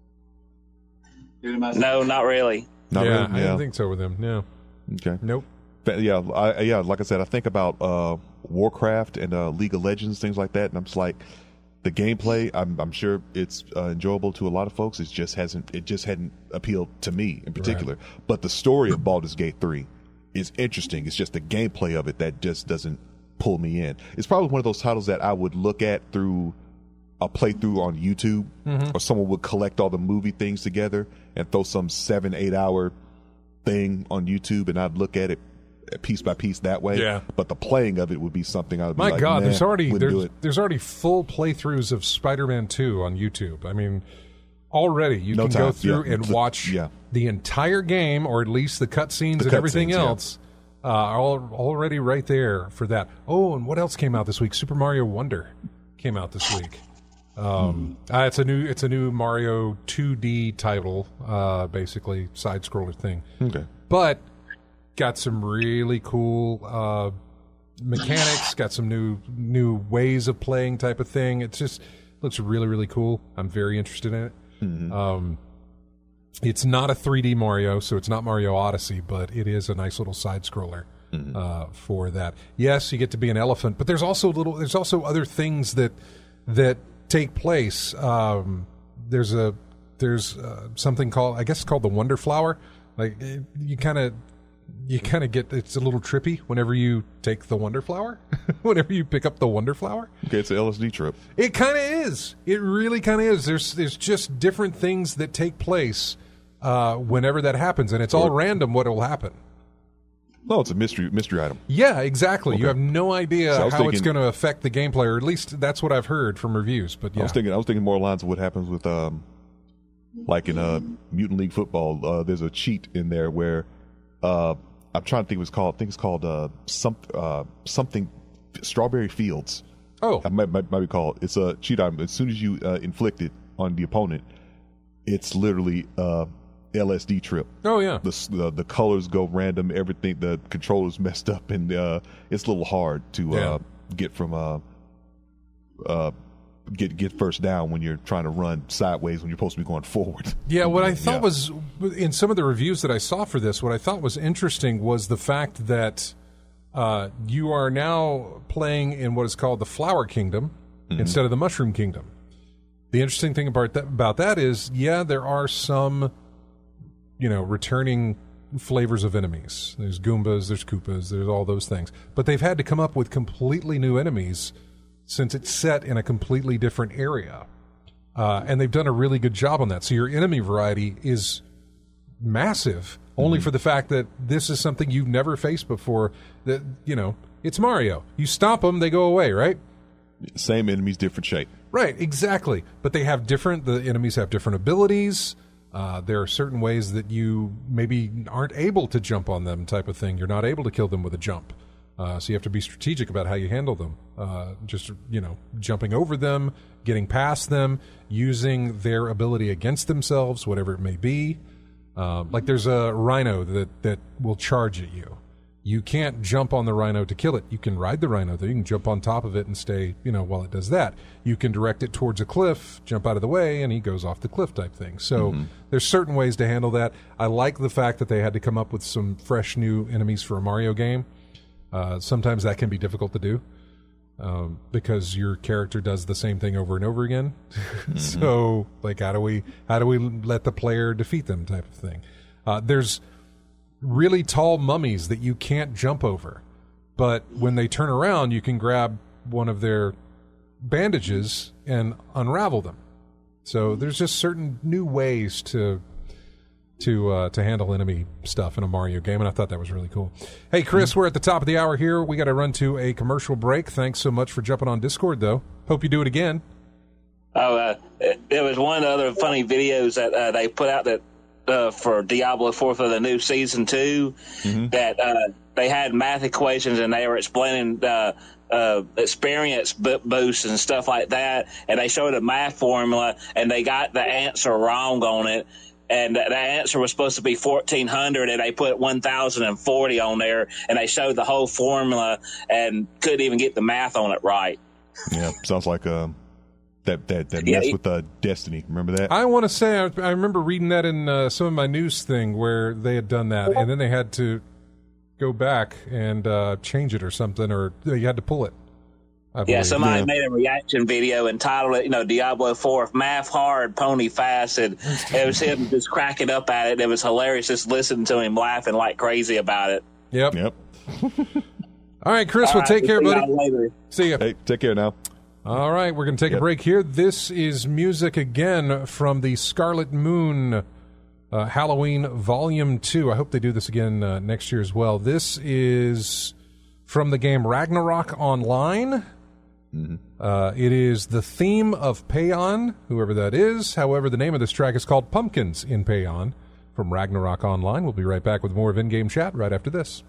No, not really. Not yeah, really. I yeah. don't think so with him. No. Okay. Nope. Yeah, I, yeah. Like I said, I think about uh, Warcraft and uh, League of Legends, things like that, and I'm just like. The gameplay, I'm, I'm sure it's uh, enjoyable to a lot of folks. It just hasn't, it just hadn't appealed to me in particular. Right. But the story of Baldur's Gate three is interesting. It's just the gameplay of it that just doesn't pull me in. It's probably one of those titles that I would look at through a playthrough on YouTube, mm-hmm. or someone would collect all the movie things together and throw some seven, eight hour thing on YouTube, and I'd look at it piece by piece that way. Yeah. But the playing of it would be something I would be My like, God, nah, there's already wouldn't do there's, it. there's already full playthroughs of Spider-Man two on YouTube. I mean, already you No can time. go through Yeah. and The- watch yeah. the entire game, or at least the cutscenes The and everything cutscenes, yeah. else. Uh, are all, already right there for that. Oh, and what else came out this week? Super Mario Wonder came out this week. Um, Hmm. uh, it's a new it's a new Mario two D title, uh, basically side scroller thing. Okay. But got some really cool uh, mechanics. Got some new new ways of playing, type of thing. It just looks really really cool. I'm very interested in it. Mm-hmm. Um, it's not a three D Mario, so it's not Mario Odyssey, but it is a nice little side scroller Mm-hmm. uh, for that. Yes, you get to be an elephant, but there's also little. There's also other things that that take place. Um, there's a there's uh, something called I guess it's called the Wonder Flower. Like it, you kind of you kind of get it's a little trippy whenever you take the Wonder Flower, whenever you pick up the Wonder Flower. Okay, it's an L S D trip. It kind of is. It really kind of is. There's there's just different things that take place uh, whenever that happens, and it's all random what will happen. No, it's a mystery mystery item. Yeah, exactly. Okay. You have no idea So I how was it's thinking- going to affect the gameplay, or at least that's what I've heard from reviews. But yeah, I was thinking I was thinking more lines of what happens with um like in uh Mutant League Football, uh there's a cheat in there where uh I'm trying to think what it's called. I think it's called uh some uh something Strawberry Fields. oh, I might, might might be called. It's a cheat item. As soon as you uh, inflict it on the opponent, it's literally uh L S D trip. oh yeah. The, the the colors go random. Everything, the controller's messed up, and uh, it's a little hard to Yeah. uh, get from uh, uh, get get first down when you're trying to run sideways when you're supposed to be going forward. Yeah, what I thought Yeah. was, in some of the reviews that I saw for this, what I thought was interesting was the fact that uh, you are now playing in what is called the Flower Kingdom Mm-hmm. instead of the Mushroom Kingdom. The interesting thing about that, about that is, yeah, there are some, you know, returning flavors of enemies. There's Goombas, there's Koopas, there's all those things. But they've had to come up with completely new enemies since it's set in a completely different area. Uh, and they've done a really good job on that. So your enemy variety is massive, only mm-hmm. for the fact that this is something you've never faced before. That, you know, it's Mario. You stomp them, they go away, right? Same enemies, different shape. Right, exactly. But they have different, the enemies have different abilities. Uh, there are certain ways that you maybe aren't able to jump on them, type of thing. You're not able to kill them with a jump. Uh, so you have to be strategic about how you handle them. Uh, just, you know, jumping over them, getting past them, using their ability against themselves, whatever it may be. Uh, like there's a rhino that, that will charge at you. You can't jump on the rhino to kill it. You can ride the rhino, though. You can jump on top of it and stay, you know, while it does that. You can direct it towards a cliff, jump out of the way, and he goes off the cliff type thing. So mm-hmm. there's certain ways to handle that. I like the fact that they had to come up with some fresh new enemies for a Mario game. Uh, sometimes that can be difficult to do um, because your character does the same thing over and over again. Mm-hmm. So, like, how do we how do we let the player defeat them type of thing? Uh, there's really tall mummies that you can't jump over, but when they turn around you can grab one of their bandages and unravel them. So there's just certain new ways to to uh, to handle enemy stuff in a Mario game, and I thought that was really cool. Hey Chris, we're at the top of the hour here. We got to run to a commercial break. Thanks so much for jumping on Discord, though. Hope you do it again. Oh, uh, there was one other funny videos that uh, they put out that Uh, for Diablo four for the new season two, mm-hmm. that uh, they had math equations and they were explaining uh, uh, experience bo- boosts and stuff like that, and they showed a math formula and they got the answer wrong on it, and the answer was supposed to be fourteen hundred and they put one thousand forty on there, and they showed the whole formula and couldn't even get the math on it right. Yeah, sounds like a That that that mess yeah, with uh, Destiny. Remember that? I want to say I, I remember reading that in uh, some of my news thing where they had done that, and then they had to go back and uh, change it or something, or you had to pull it. Yeah, somebody yeah. made a reaction video and titled it, you know, Diablo four, Math Hard, Pony Fast, and it was him just cracking up at it. It was hilarious just listening to him laughing like crazy about it. Yep. Yep. All right, Chris, All well, right, take care, buddy. Later. See you. Hey, take care now. All right, we're going to take yep. a break here. This is music again from the Scarlet Moon uh, Halloween Volume two. I hope they do this again uh, next year as well. This is from the game Ragnarok Online. Mm-hmm. Uh, it is the theme of Payon, whoever that is. However, the name of this track is called Pumpkins in Payon from Ragnarok Online. We'll be right back with more of In-Game Chat right after this.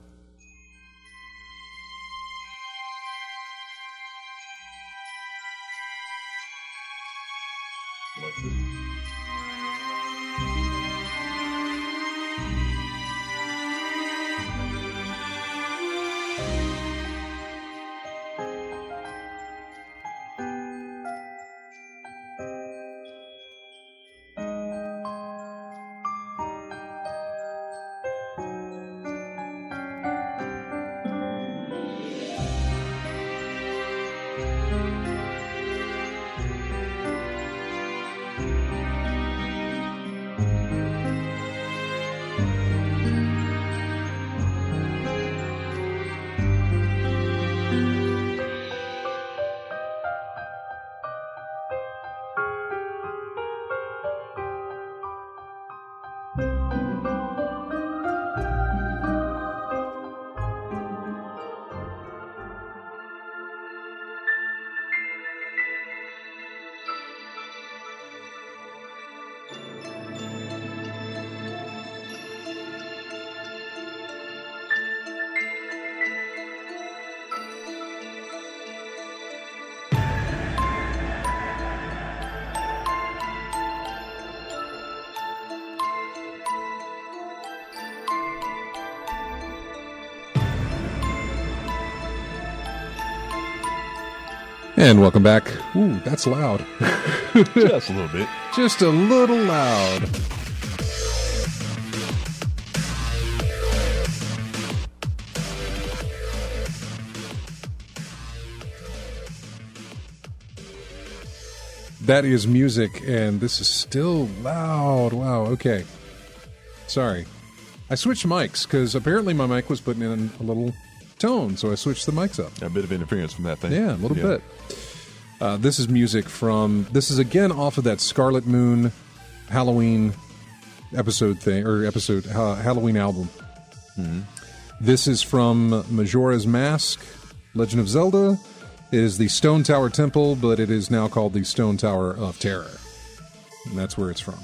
And welcome back. Ooh, that's loud. Just a little bit. Just a little loud. That is music, and this is still loud. Wow, okay. Sorry. I switched mics, because apparently my mic was putting in a little tone, so I switched the mics up. A bit of interference from that thing. Yeah, a little yeah. bit. Uh, this is music from, this is again off of that Scarlet Moon Halloween episode thing, or episode, uh, Halloween album. Mm-hmm. This is from Majora's Mask, Legend of Zelda. It is the Stone Tower Temple, but it is now called the Stone Tower of Terror. And that's where it's from.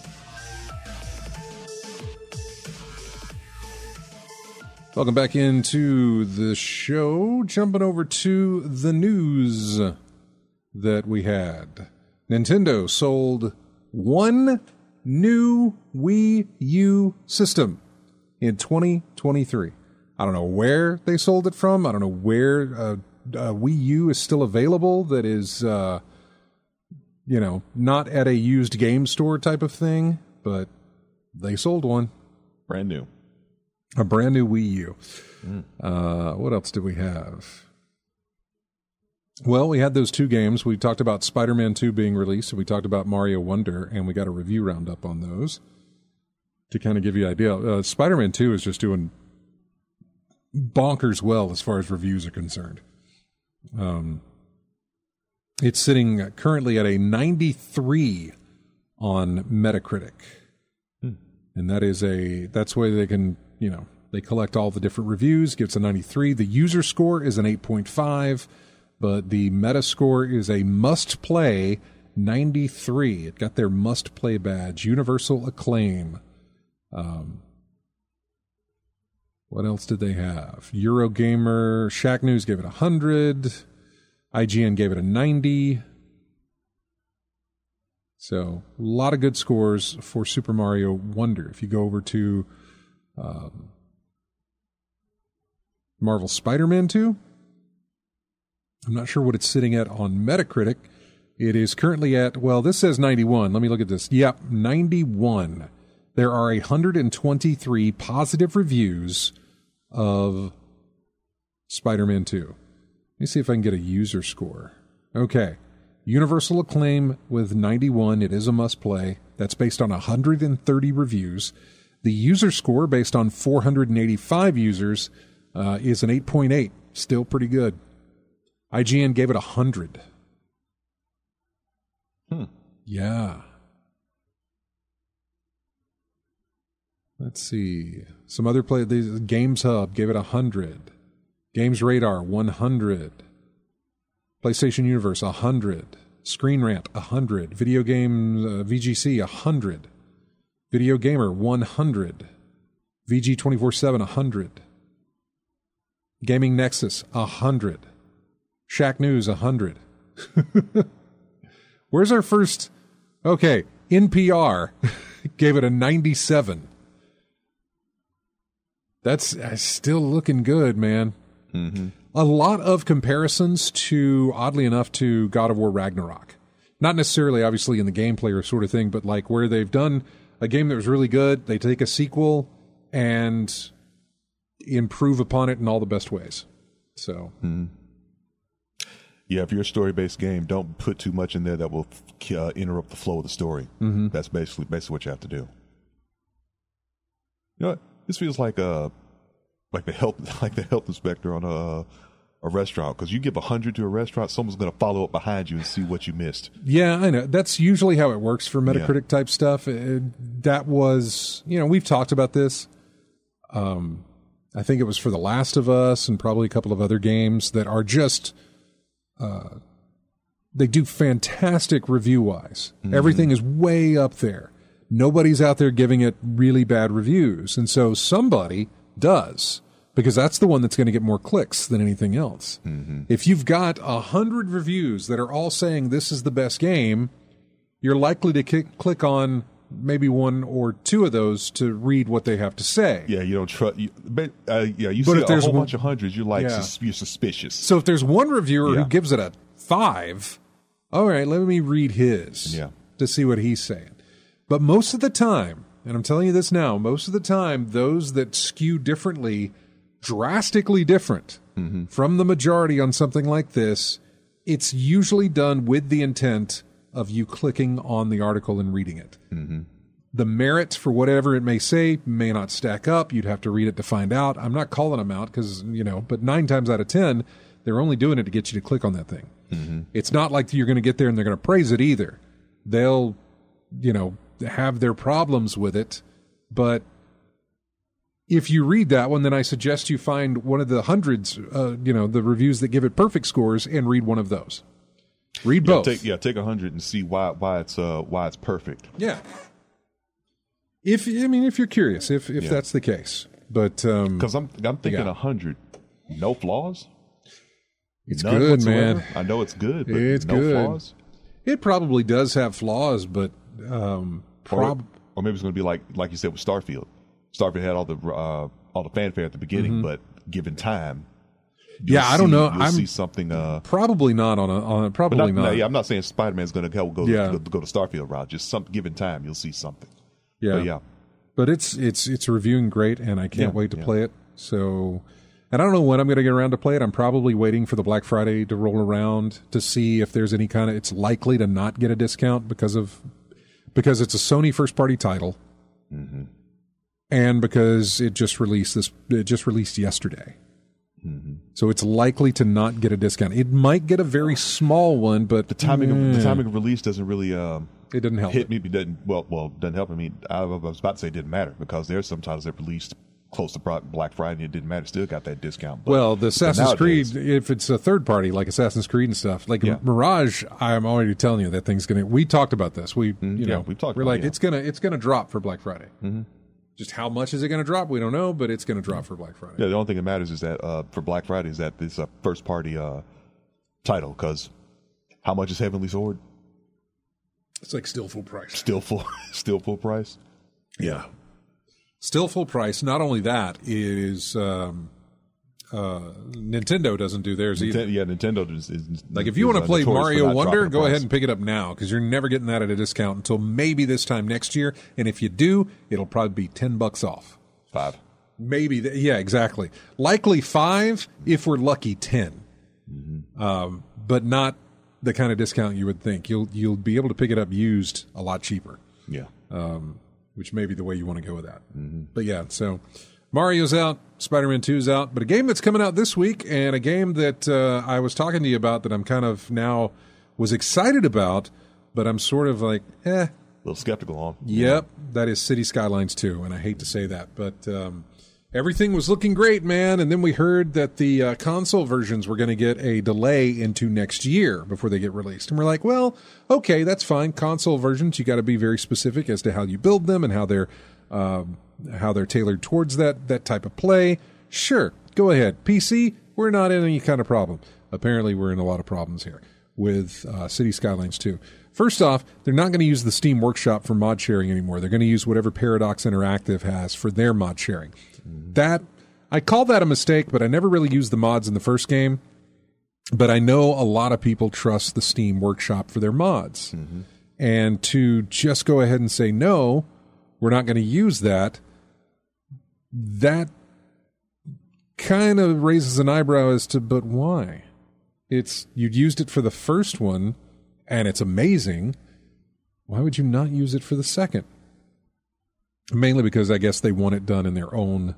Welcome back into the show. Jumping over to the news that we had. Nintendo sold one new Wii U system in twenty twenty-three. I don't know where they sold it from. I don't know where uh, uh, Wii U is still available that is, uh, you know, not at a used game store type of thing, but they sold one. Brand new. A brand new Wii U. Mm. Uh, what else did we have? Well, we had those two games. We talked about Spider-Man two being released, and we talked about Mario Wonder, and we got a review roundup on those to kind of give you an idea. Uh, Spider-Man two is just doing bonkers well as far as reviews are concerned. Um, it's sitting currently at a ninety-three on Metacritic. Hmm. And that is a, that's where they can, you know, they collect all the different reviews, gives a ninety-three. The user score is an eight point five, but the meta score is a must-play ninety-three. It got their must-play badge, universal acclaim. Um, what else did they have? Eurogamer, Shack News gave it one hundred. I G N gave it a ninety. So, a lot of good scores for Super Mario Wonder. If you go over to um, Marvel Spider-Man two, I'm not sure what it's sitting at on Metacritic. It is currently at, well, this says ninety-one. Let me look at this. Yep, ninety-one. There are one hundred twenty-three positive reviews of Spider-Man two. Let me see if I can get a user score. Okay. Universal acclaim with ninety-one. It is a must-play. That's based on one hundred thirty reviews. The user score, based on four hundred eighty-five users, uh, is an eight point eight. Still pretty good. I G N gave it one hundred. Hmm. Yeah. Let's see. Some other play. The Games Hub gave it one hundred. Games Radar, one hundred. PlayStation Universe, one hundred. Screen Rant, one hundred. Video Game uh, V G C, one hundred. Video Gamer, one hundred. V G twenty-four seven, one hundred. Gaming Nexus, one hundred. Shack News, one hundred. Where's our first... Okay, N P R gave it a ninety-seven. That's uh, still looking good, man. Mm-hmm. A lot of comparisons to, oddly enough, to God of War Ragnarok. Not necessarily, obviously, in the gameplay or sort of thing, but like where they've done a game that was really good, they take a sequel and improve upon it in all the best ways. So... Mm-hmm. Yeah, if you're a story-based game, don't put too much in there that will uh, interrupt the flow of the story. Mm-hmm. That's basically basically what you have to do. You know what? This feels like a like the health like the health inspector on a a restaurant, because you give a hundred to a restaurant, someone's going to follow up behind you and see what you missed. Yeah, I know. That's usually how it works for Metacritic yeah. type stuff. It, that was, you know, we've talked about this. Um, I think it was for The Last of Us and probably a couple of other games that are just. Uh, they do fantastic review-wise. Mm-hmm. Everything is way up there. Nobody's out there giving it really bad reviews. And so somebody does, because that's the one that's going to get more clicks than anything else. Mm-hmm. If you've got a hundred reviews that are all saying this is the best game, you're likely to k- click on maybe one or two of those to read what they have to say. Yeah, you don't trust. But uh, yeah, you but see if a there's whole one, bunch of hundreds, you're like yeah. sus- you're suspicious. So if there's one reviewer yeah. who gives it a five, all right, let me read his yeah. to see what he's saying. But most of the time, and I'm telling you this now, most of the time, those that skew differently, drastically different mm-hmm. from the majority on something like this, it's usually done with the intent of you clicking on the article and reading it. Mm-hmm. The merits for whatever it may say may not stack up. You'd have to read it to find out. I'm not calling them out because, you know, but nine times out of ten, they're only doing it to get you to click on that thing. Mm-hmm. It's not like you're going to get there and they're going to praise it either. They'll, you know, have their problems with it. But if you read that one, then I suggest you find one of the hundreds, uh, you know, the reviews that give it perfect scores and read one of those. Read yeah, both. Take, yeah, take a hundred and see why why it's uh why it's perfect. Yeah. If I mean, if you're curious, if if yeah. that's the case, but because um, I'm I'm thinking a yeah. hundred, no flaws. It's None good, whatsoever. man. I know it's good, but it's no good. flaws. It probably does have flaws, but um, prob- or, or maybe it's going to be like like you said with Starfield. Starfield had all the uh, all the fanfare at the beginning, mm-hmm. but given time, yeah, I don't see, know. You'll I'm see something. Uh, probably not on a on a, probably not, not. No, yeah, I'm not saying Spider-Man's going to go go, yeah. go go to Starfield route. Just some given time, you'll see something. Yeah, but yeah. But it's it's it's reviewing great, and I can't yeah, wait to yeah. play it. So, and I don't know when I'm going to get around to play it. I'm probably waiting for the Black Friday to roll around to see if there's any kind of. It's likely to not get a discount because of because it's a Sony first party title, mm-hmm. and because it just released this. It just released yesterday. Mm-hmm. So it's likely to not get a discount. It might get a very small one, but the timing mm, of, the timing of release doesn't really um, it doesn't help. Hit me. It doesn't well well doesn't help. I mean, I was about to say it didn't matter because there's some titles that released close to Black Friday. It didn't matter. Still got that discount. But, well, the Assassin's nowadays, Creed, if it's a third party like Assassin's Creed and stuff, like yeah. Mirage, I'm already telling you that thing's gonna. We talked about this. We mm-hmm. you yeah, know we've talked. We're about like it, yeah. it's gonna it's gonna drop for Black Friday. Mm-hmm. Just how much is it going to drop? We don't know, but it's going to drop for Black Friday. Yeah, the only thing that matters is that uh, for Black Friday is that it's a first party uh, title because how much is Heavenly Sword? It's like still full price. Still full, still full price. Yeah, still full price. Not only that, it is um, uh, Nintendo doesn't do theirs Nintendo, either. Yeah, Nintendo is, is like if you is, want to uh, play Mario Wonder, go price. ahead and pick it up now because you're never getting that at a discount until maybe this time next year. And if you do, it'll probably be ten bucks off. Five. Maybe, th- yeah, exactly. Likely five if we're lucky, ten. Mm-hmm. Um, but not the kind of discount you would think. You'll you'll be able to pick it up used a lot cheaper. Yeah. Um, which may be the way you want to go with that. Mm-hmm. But yeah, so Mario's out, Spider-Man two's out, but a game that's coming out this week and a game that uh, I was talking to you about that I'm kind of now was excited about, but I'm sort of like, eh. A little skeptical on. Yep, that is City Skylines two, and I hate to say that, but um, everything was looking great, man, and then we heard that the uh, console versions were going to get a delay into next year before they get released. And we're like, well, okay, that's fine. Console versions, you got to be very specific as to how you build them and how they're um, how they're tailored towards that that type of play. Sure, go ahead. P C, we're not in any kind of problem. Apparently, we're in a lot of problems here with uh, City Skylines two. First off, they're not going to use the Steam Workshop for mod sharing anymore. They're going to use whatever Paradox Interactive has for their mod sharing. Mm-hmm. That I call that a mistake, but I never really used the mods in the first game. But I know a lot of people trust the Steam Workshop for their mods. Mm-hmm. And to just go ahead and say, no, we're not going to use that, that kind of raises an eyebrow as to, but why? It's you'd used it for the first one, and it's amazing. Why would you not use it for the second? Mainly because I guess they want it done in their own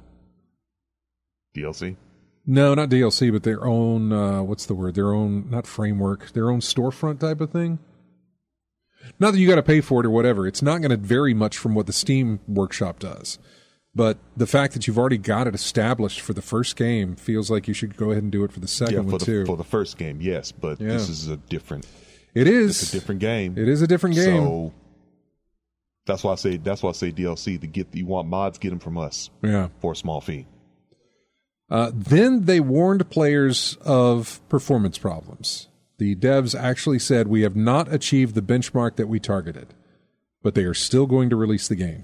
D L C? No, not D L C, but their own, uh, what's the word? Their own, not framework, their own storefront type of thing. Not that you got to pay for it or whatever. It's not going to vary much from what the Steam Workshop does. But the fact that you've already got it established for the first game feels like you should go ahead and do it for the second yeah, for one the, too. For the first game, yes, but Yeah. this is a different. It is It's a different game. It is a different game. So that's why I say that's why I say D L C. To get you want mods, get them from us. Yeah. For a small fee. Uh, then they warned players of performance problems. The devs actually said, we have not achieved the benchmark that we targeted, but they are still going to release the game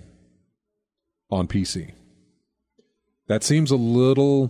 on P C. That seems a little...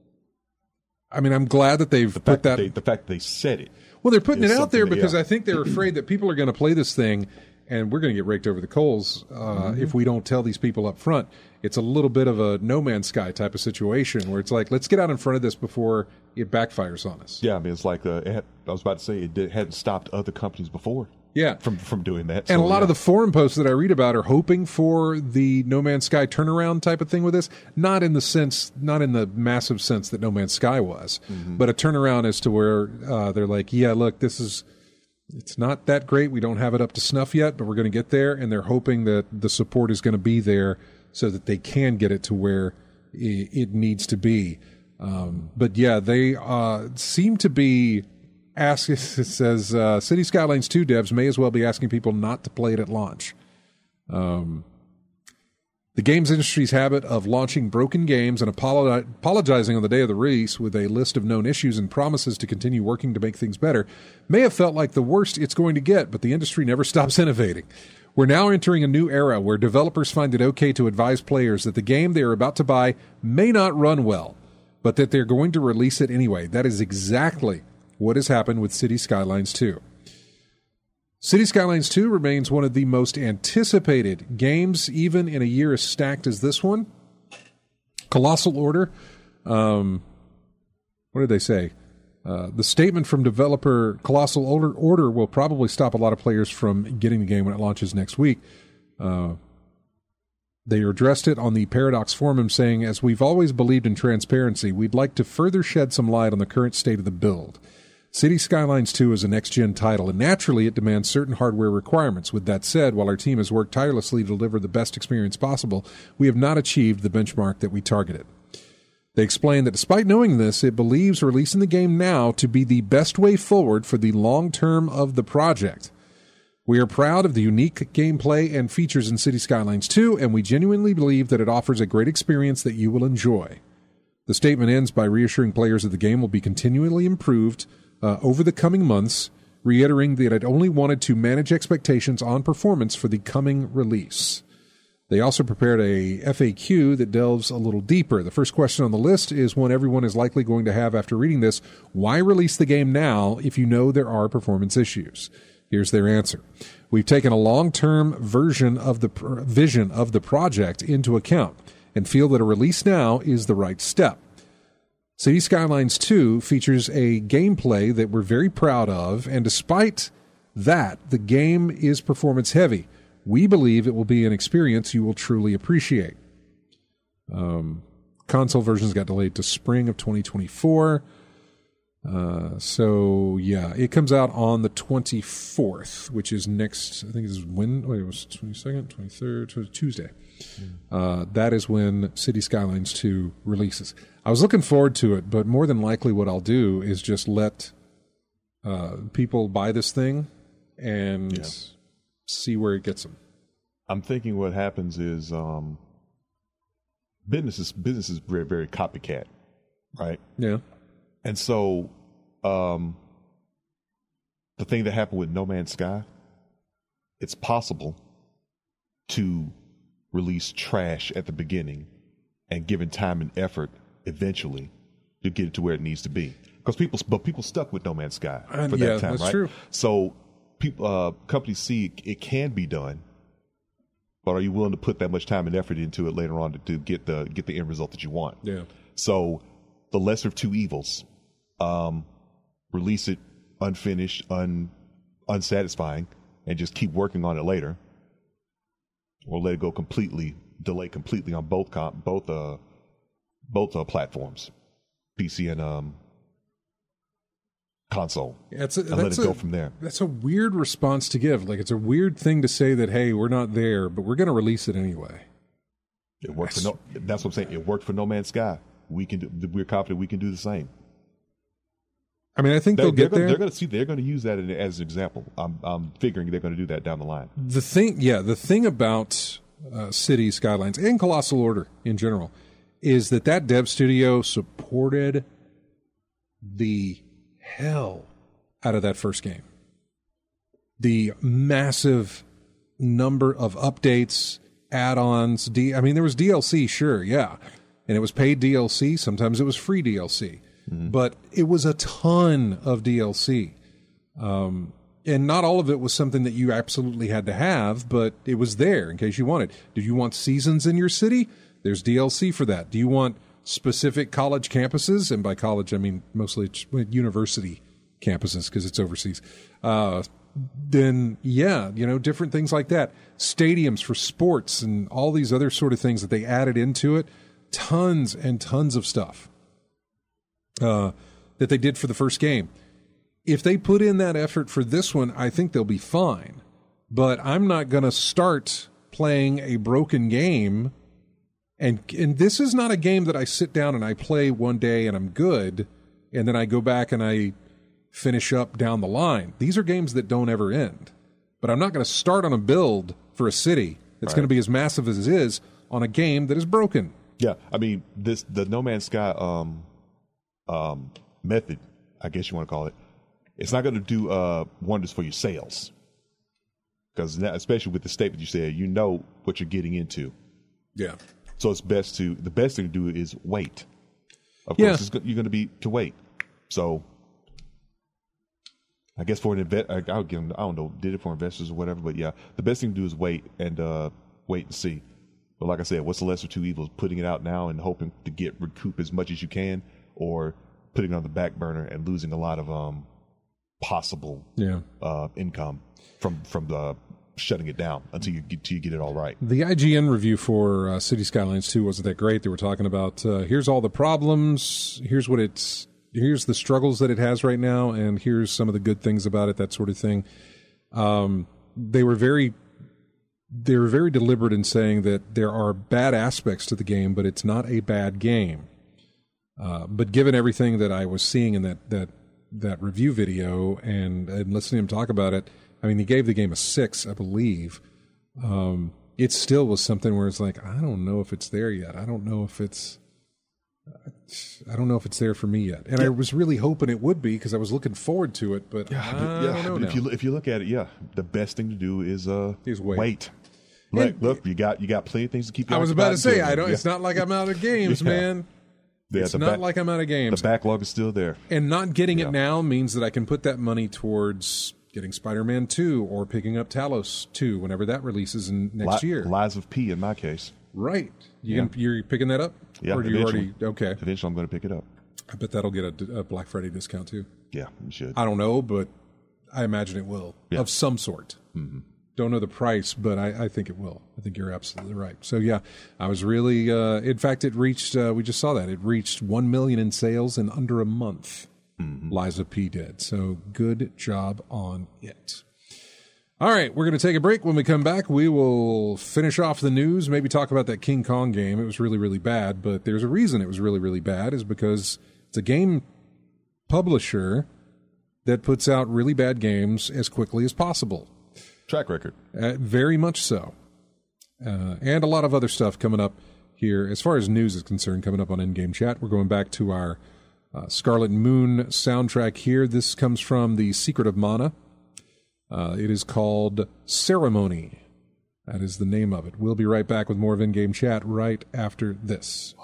I mean, I'm glad that they've The put fact that... that they, the fact that they said it. Well, they're putting it is out there something that- because yeah. I think they're afraid that people are going to play this thing and we're going to get raked over the coals uh, Mm-hmm. if we don't tell these people up front. It's a little bit of a No Man's Sky type of situation where it's like, let's get out in front of this before it backfires on us. Yeah, I mean, it's like uh, it had, I was about to say it did, hadn't stopped other companies before. Yeah. From from doing that. And So, a lot yeah. of the forum posts that I read about are hoping for the No Man's Sky turnaround type of thing with this. Not in the sense, not in the massive sense that No Man's Sky was, Mm-hmm. but a turnaround as to where uh, they're like, yeah, look, this is, it's not that great. We don't have it up to snuff yet, but we're going to get there. And they're hoping that the support is going to be there so that they can get it to where i- it needs to be. Um, but yeah, they uh, seem to be ask. It says uh, City Skylines two devs may as well be asking people not to play it at launch. Um, the games industry's habit of launching broken games and apolo- apologizing on the day of the release with a list of known issues and promises to continue working to make things better may have felt like the worst it's going to get, but the industry never stops innovating. We're now entering a new era where developers find it okay to advise players that the game they are about to buy may not run well, but that they're going to release it anyway. That is exactly what has happened with Cities Skylines two. Cities Skylines two remains one of the most anticipated games, even in a year as stacked as this one. Colossal Order, um, what did they say? Uh, the statement from developer Colossal Order, Order will probably stop a lot of players from getting the game when it launches next week. Uh, they addressed it on the Paradox Forum saying, as we've always believed in transparency, we'd like to further shed some light on the current state of the build. Cities Skylines two is a next-gen title, and naturally it demands certain hardware requirements. With that said, while our team has worked tirelessly to deliver the best experience possible, we have not achieved the benchmark that we targeted. They explained that despite knowing this, it believes releasing the game now to be the best way forward for the long term of the project. We are proud of the unique gameplay and features in Cities Skylines two, and we genuinely believe that it offers a great experience that you will enjoy. The statement ends by reassuring players that the game will be continually improved uh, over the coming months, reiterating that it only wanted to manage expectations on performance for the coming release. They also prepared a F A Q that delves a little deeper. The first question on the list is one everyone is likely going to have after reading this. Why release the game now if you know there are performance issues? Here's their answer. We've taken a long-term version of the pr- vision of the project into account and feel that a release now is the right step. Cities Skylines two features a gameplay that we're very proud of, and despite that, the game is performance-heavy. We believe it will be an experience you will truly appreciate. Um, console versions got delayed to spring of twenty twenty-four. Uh, so, yeah, it comes out on the twenty-fourth, which is next, I think this is when, wait, it was twenty-second, twenty-third, Tuesday. Mm. Uh, that is when Cities Skylines two releases. I was looking forward to it, but more than likely what I'll do is just let uh, people buy this thing and... Yeah. See where it gets them. I'm thinking what happens is um, business is business is very very copycat, right? Yeah. And so um, the thing that happened with No Man's Sky, it's possible to release trash at the beginning, and given time and effort, eventually to get it to where it needs to be. Because people, but people stuck with No Man's Sky for uh, that yeah, time, that's right? True. So. People, uh, companies see it can be done, but are you willing to put that much time and effort into it later on to, to get the get the end result that you want? Yeah. So, the lesser of two evils: um, release it unfinished, un unsatisfying, and just keep working on it later, or let it go completely, delay completely on both comp, both uh both uh, platforms, P C and um. console. Yeah, it's a, and let it a, go from there. That's a weird response to give. Like, it's a weird thing to say that, hey, we're not there, but we're going to release it anyway. It worked for no. That's what I'm saying. It worked for No Man's Sky. We can. Do, we're confident we can do the same. I mean, I think they'll they're get gonna, there. They're going to see. They're going to use that as an example. I'm. I'm figuring they're going to do that down the line. The thing, yeah, the thing about uh, Cities Skylines and Colossal Order in general is that that dev studio supported the hell out of that first game. The massive number of updates, add-ons, D- I mean, there was D L C, sure, yeah. And it was paid D L C. Sometimes it was free D L C. Mm-hmm. But it was a ton of D L C. Um, and not all of it was something that you absolutely had to have, but it was there in case you wanted. Do you want seasons in your city? There's D L C for that. Do you want specific college campuses? And by college, I mean mostly university campuses because it's overseas. Uh, then, yeah, you know, different things like that. Stadiums for sports and all these other sort of things that they added into it. Tons and tons of stuff uh, that they did for the first game. If they put in that effort for this one, I think they'll be fine. But I'm not going to start playing a broken game. And and this is not a game that I sit down and I play one day and I'm good, and then I go back and I finish up down the line. These are games that don't ever end. But I'm not going to start on a build for a city that's right. going to be as massive as it is on a game that is broken. Yeah, I mean, this the No Man's Sky um, um, method, I guess you want to call it, it's not going to do uh, wonders for your sales. because especially with the statement you said, you know what you're getting into. Yeah. So it's best to the best thing to do is wait. Of Yeah. course, it's, go- you're going to be to wait. So I guess for an invest, I, I'll give them, I don't know, did it for investors or whatever. But yeah, the best thing to do is wait and uh, wait and see. But like I said, what's the lesser of two evils? Putting it out now and hoping to get recoup as much as you can, or putting it on the back burner and losing a lot of um, possible Yeah. uh, income from from the shutting it down until you get till you get it all right. The I G N review for uh, City Skylines two wasn't that great. They were talking about uh, here's all the problems, here's what it's, here's the struggles that it has right now, and here's some of the good things about it, that sort of thing. Um, they were very, they were very deliberate in saying that there are bad aspects to the game, but it's not a bad game. Uh, but given everything that I was seeing in that that that review video and, and listening to him talk about it, I mean, he gave the game a six, I believe. Um, it still was something where it's like, I don't know if it's there yet. I don't know if it's, I don't know if it's there for me yet. And yeah. I was really hoping it would be because I was looking forward to it. But yeah, I yeah. don't know If now. you if you look at it, yeah, the best thing to do is uh Is wait. wait. Look, And- look, you got you got plenty of things to keep you I was about to occupied say, until I don't. then. It's not like I'm out of games, Yeah. man. Yeah, it's the not back- like I'm out of games. The backlog is still there. And not getting Yeah. it now means that I can put that money towards getting Spider-Man two or picking up Talos two whenever that releases in next Li- year. Lies of P in my case. Right. You Yeah. can, you're picking that up? Yeah, Or do you eventually. already... Okay. Eventually, I'm going to pick it up. I bet that'll get a, a Black Friday discount too. Yeah, you should. I don't know, but I imagine it will. Yeah. Of some sort. Mm-hmm. Don't know the price, but I, I think it will. I think you're absolutely right. So yeah, I was really... Uh, in fact, it reached... Uh, we just saw that. It reached one million in sales in under a month. Mm-hmm. Liza P did. So good job on it. All right, we're going to take a break. When we come back, we will finish off the news, maybe talk about that King Kong game. It was really, really bad, but there's a reason it was really, really bad, is because it's a game publisher that puts out really bad games as quickly as possible. Track record. Uh, very much so. Uh, and a lot of other stuff coming up here. As far as news is concerned, coming up on In-Game Chat, we're going back to our uh, Scarlet Moon soundtrack here. This comes from The Secret of Mana. Uh, it is called Ceremony. That is the name of it. We'll be right back with more of In-Game Chat right after this.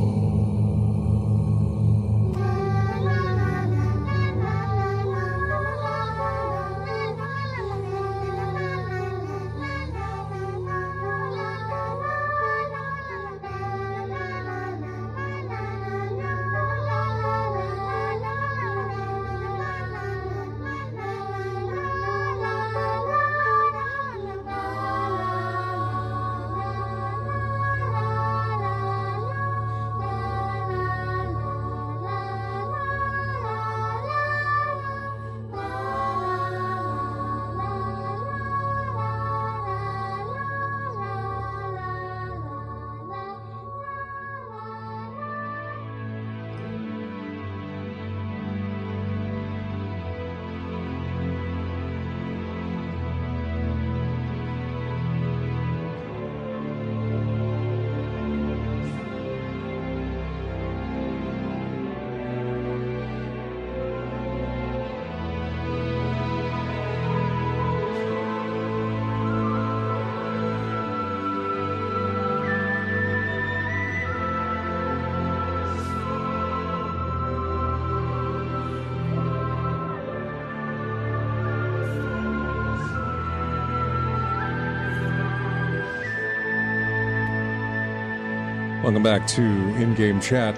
Welcome back to In-Game Chat.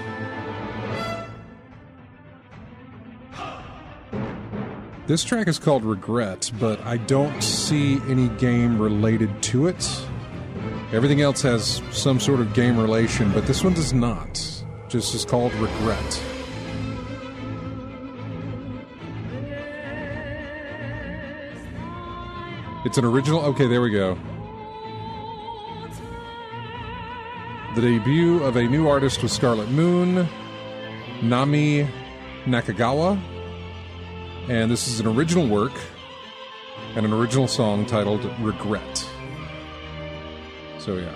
This track is called Regret, but I don't see any game related to it. Everything else has some sort of game relation, but this one does not. Just is called Regret. It's an original... Okay, there we go. The debut of a new artist with Scarlet Moon, Nami Nakagawa. And this is an original work and an original song titled Regret. So, yeah.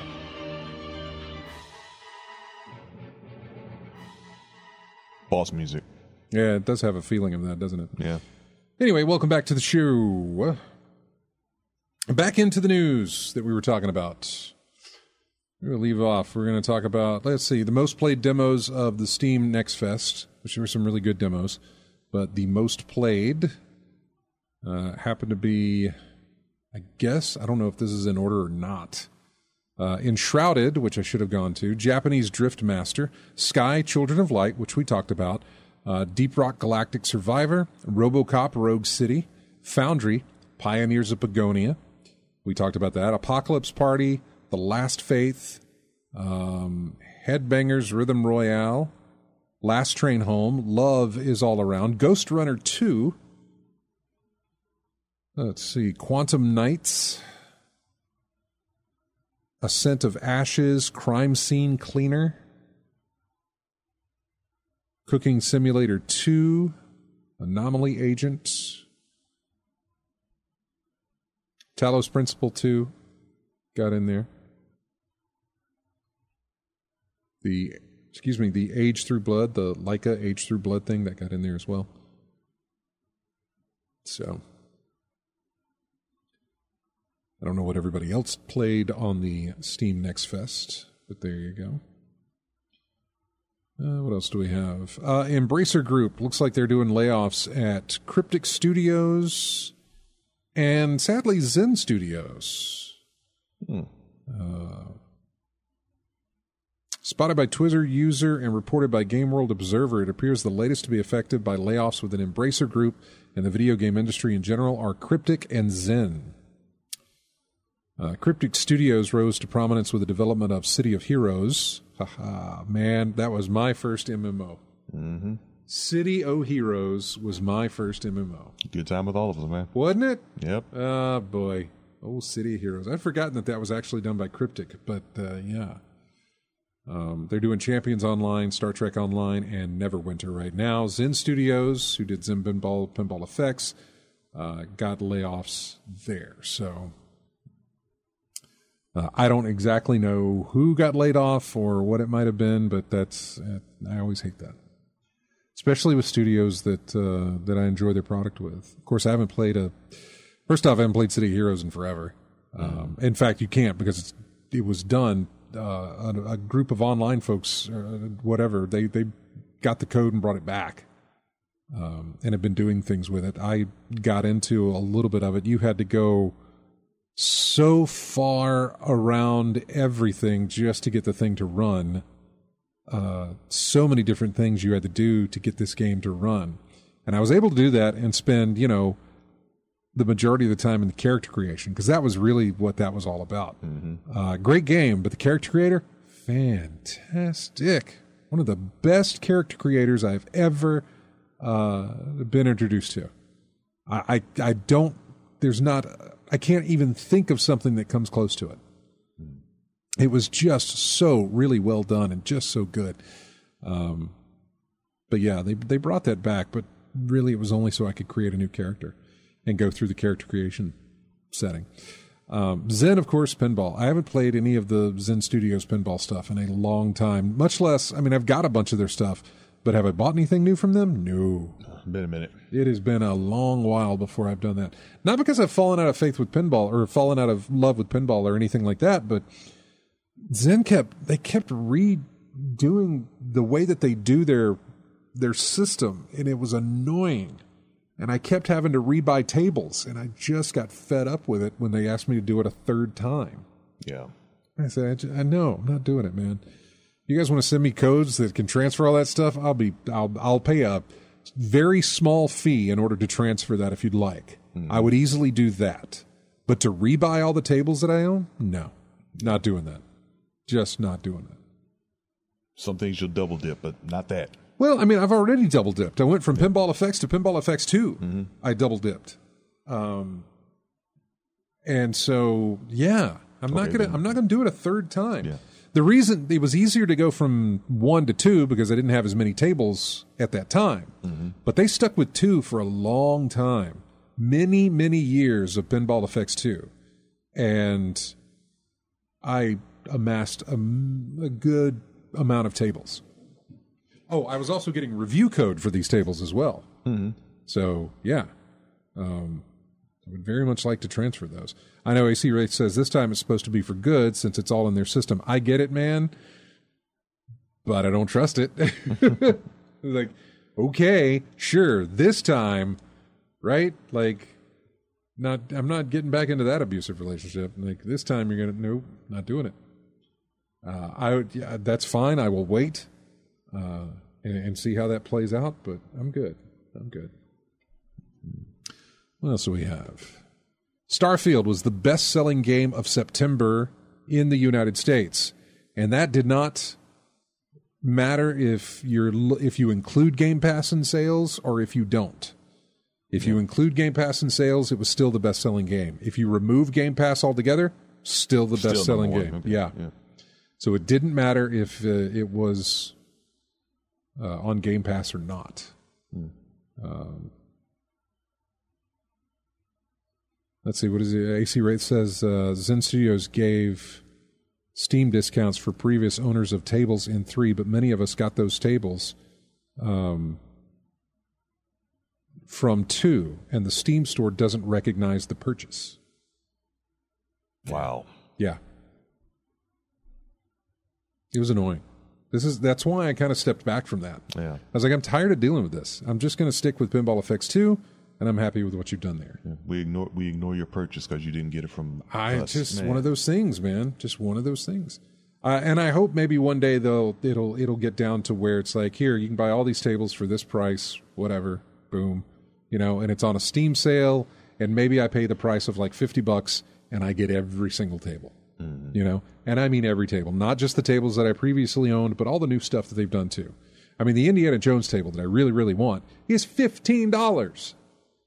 Boss music. Yeah, it does have a feeling of that, doesn't it? Yeah. Anyway, welcome back to the show. Back into the news that we were talking about. We're going to leave off. We're going to talk about, let's see, the most played demos of the Steam Next Fest, which were some really good demos. But the most played uh, happened to be, I guess, I don't know if this is in order or not. Uh, Enshrouded, which I should have gone to, Japanese Drift Master, Sky, Children of Light, which we talked about, uh, Deep Rock Galactic Survivor, RoboCop Rogue City, Foundry, Pioneers of Pagonia, we talked about that, Apocalypse Party, The Last Faith, um, Headbangers Rhythm Royale, Last Train Home, Love is All Around, Ghost Runner two, let's see, Quantum Nights, Ascent of Ashes, Crime Scene Cleaner, Cooking Simulator two, Anomaly Agent, Talos Principle two got in there. The, excuse me, the Age Through Blood, the Leica Age Through Blood thing, that got in there as well. So, I don't know what everybody else played on the Steam Next Fest, but there you go. Uh, what else do we have? Uh, Embracer Group. Looks like they're doing layoffs at Cryptic Studios and, sadly, Zen Studios. Hmm. Uh, spotted by Twitter user and reported by Game World Observer, it appears the latest to be affected by layoffs within Embracer Group and the video game industry in general are Cryptic and Zen. Uh, Cryptic Studios rose to prominence with the development of City of Heroes. Haha, man, that was my first M M O. Mm-hmm. City of Heroes was my first M M O. Good time with all of them, man. Wasn't it? Yep. Oh, boy. Old City of Heroes. I'd forgotten that that was actually done by Cryptic, but uh, yeah. Um, they're doing Champions Online, Star Trek Online, and Neverwinter right now. Zen Studios, who did Zen Pinball, Pinball Effects, uh, got layoffs there, so... Uh, I don't exactly know who got laid off or what it might have been, but that's uh, I always hate that, especially with studios that uh, that I enjoy their product with. Of course, I haven't played a. First off, I haven't played City of Heroes in forever. Um, in fact, you can't because it's, it was done. Uh, a, a group of online folks, uh, whatever, they they got the code and brought it back, um, and have been doing things with it. I got into a little bit of it. You had to go so far around everything just to get the thing to run. Uh, so many different things you had to do to get this game to run. And I was able to do that and spend, you know, the majority of the time in the character creation, because that was really what that was all about. Mm-hmm. Uh, great game, but the character creator, fantastic. One of the best character creators I've ever uh, been introduced to. I, I, I don't, there's not... I can't even think of something that comes close to it. It was just so really well done and just so good. Um, but yeah, they they brought that back, but really it was only so I could create a new character and go through the character creation setting. Um, Zen, of course, pinball. I haven't played any of the Zen Studios pinball stuff in a long time, much less, I mean, I've got a bunch of their stuff, but have I bought anything new from them? No. Been a minute. It has been a long while before I've done that. Not because I've fallen out of faith with pinball or fallen out of love with pinball or anything like that, but Zen kept, they kept redoing the way that they do their their system, and it was annoying. And I kept having to rebuy tables, and I just got fed up with it when they asked me to do it a third time. Yeah. I said, I, just, I know, I'm not doing it, man. You guys want to send me codes that can transfer all that stuff? I'll be, I'll, I'll pay a very small fee in order to transfer that if you'd like. Mm. I would easily do that. But to rebuy all the tables that I own? No. Not doing that. Just not doing that. Some things you'll double dip, but not that. Well, I mean, I've already double dipped. I went from yeah. Pinball Effects to Pinball Effects two. Mm-hmm. I double dipped. Um, and so, yeah, I'm okay, not gonna. Then. I'm not gonna do it a third time. Yeah. The reason it was easier to go from one to two because I didn't have as many tables at that time. Mm-hmm. But they stuck with two for a long time. Many, many years of Pinball Effects two. And I amassed a, a good amount of tables. Oh, I was also getting review code for these tables as well. Mm-hmm. So, yeah. Um, I would very much like to transfer those. I know A C Wraith says this time it's supposed to be for good since it's all in their system. I get it, man, but I don't trust it. Like, okay, sure, this time, right? Like, not. I'm not getting back into that abusive relationship. Like, this time you're going to, nope, not doing it. Uh, I would, yeah, that's fine. I will wait uh, and, and see how that plays out, but I'm good. I'm good. What else do we have? Starfield was the best-selling game of September in the United States, and that did not matter if you're if you include Game Pass in sales or if you don't. If you include Game Pass in sales, it was still the best-selling game. If you remove Game Pass altogether, still the still best-selling game. Okay. Yeah. yeah. So it didn't matter if uh, it was uh, on Game Pass or not. Hmm. Um, let's see, what is it? A C Wraith says uh, Zen Studios gave Steam discounts for previous owners of tables in three, but many of us got those tables um, from two, and the Steam store doesn't recognize the purchase. Wow. Yeah. It was annoying. This is that's why I kind of stepped back from that. Yeah. I was like, I'm tired of dealing with this. I'm just going to stick with Pinball Effects two, and I'm happy with what you've done there. Yeah. We ignore we ignore your purchase because you didn't get it from I us. just Man. one of those things, man. Just one of those things. Uh, and I hope maybe one day they'll it'll it'll get down to where it's like, here, you can buy all these tables for this price, whatever, boom, you know, and it's on a Steam sale, and maybe I pay the price of like fifty bucks, and I get every single table. Mm-hmm. You know, and I mean every table, not just the tables that I previously owned, but all the new stuff that they've done too. I mean, the Indiana Jones table that I really, really want is fifteen dollars.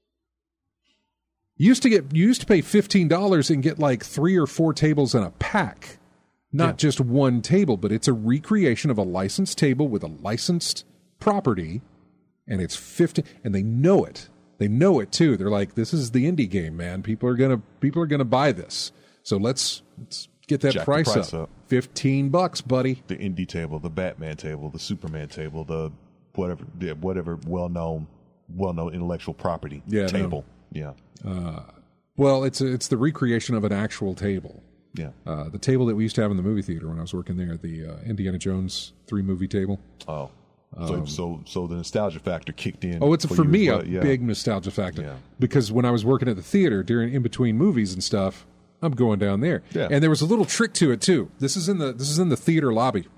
You used to get, you used to pay fifteen dollars and get like three or four tables in a pack, not yeah. just one table, but it's a recreation of a licensed table with a licensed property, and it's fifty, and they know it. They know it too. They're like, this is the indie game, man. People are gonna, people are gonna buy this. So let's, let's get that price, price up. up. Fifteen bucks, buddy. The indie table, the Batman table, the Superman table, the whatever, whatever well-known, well-known intellectual property yeah, table. No. Yeah. Uh, well, it's a, it's the recreation of an actual table. Yeah. Uh, the table that we used to have in the movie theater when I was working there, the uh, Indiana Jones three movie table. Oh. So, um, so, so the nostalgia factor kicked in. Oh, it's for, for me well. a yeah. big nostalgia factor yeah. because when I was working at the theater during in between movies and stuff, I'm going down there. Yeah. And there was a little trick to it too. This is in the this is in the theater lobby.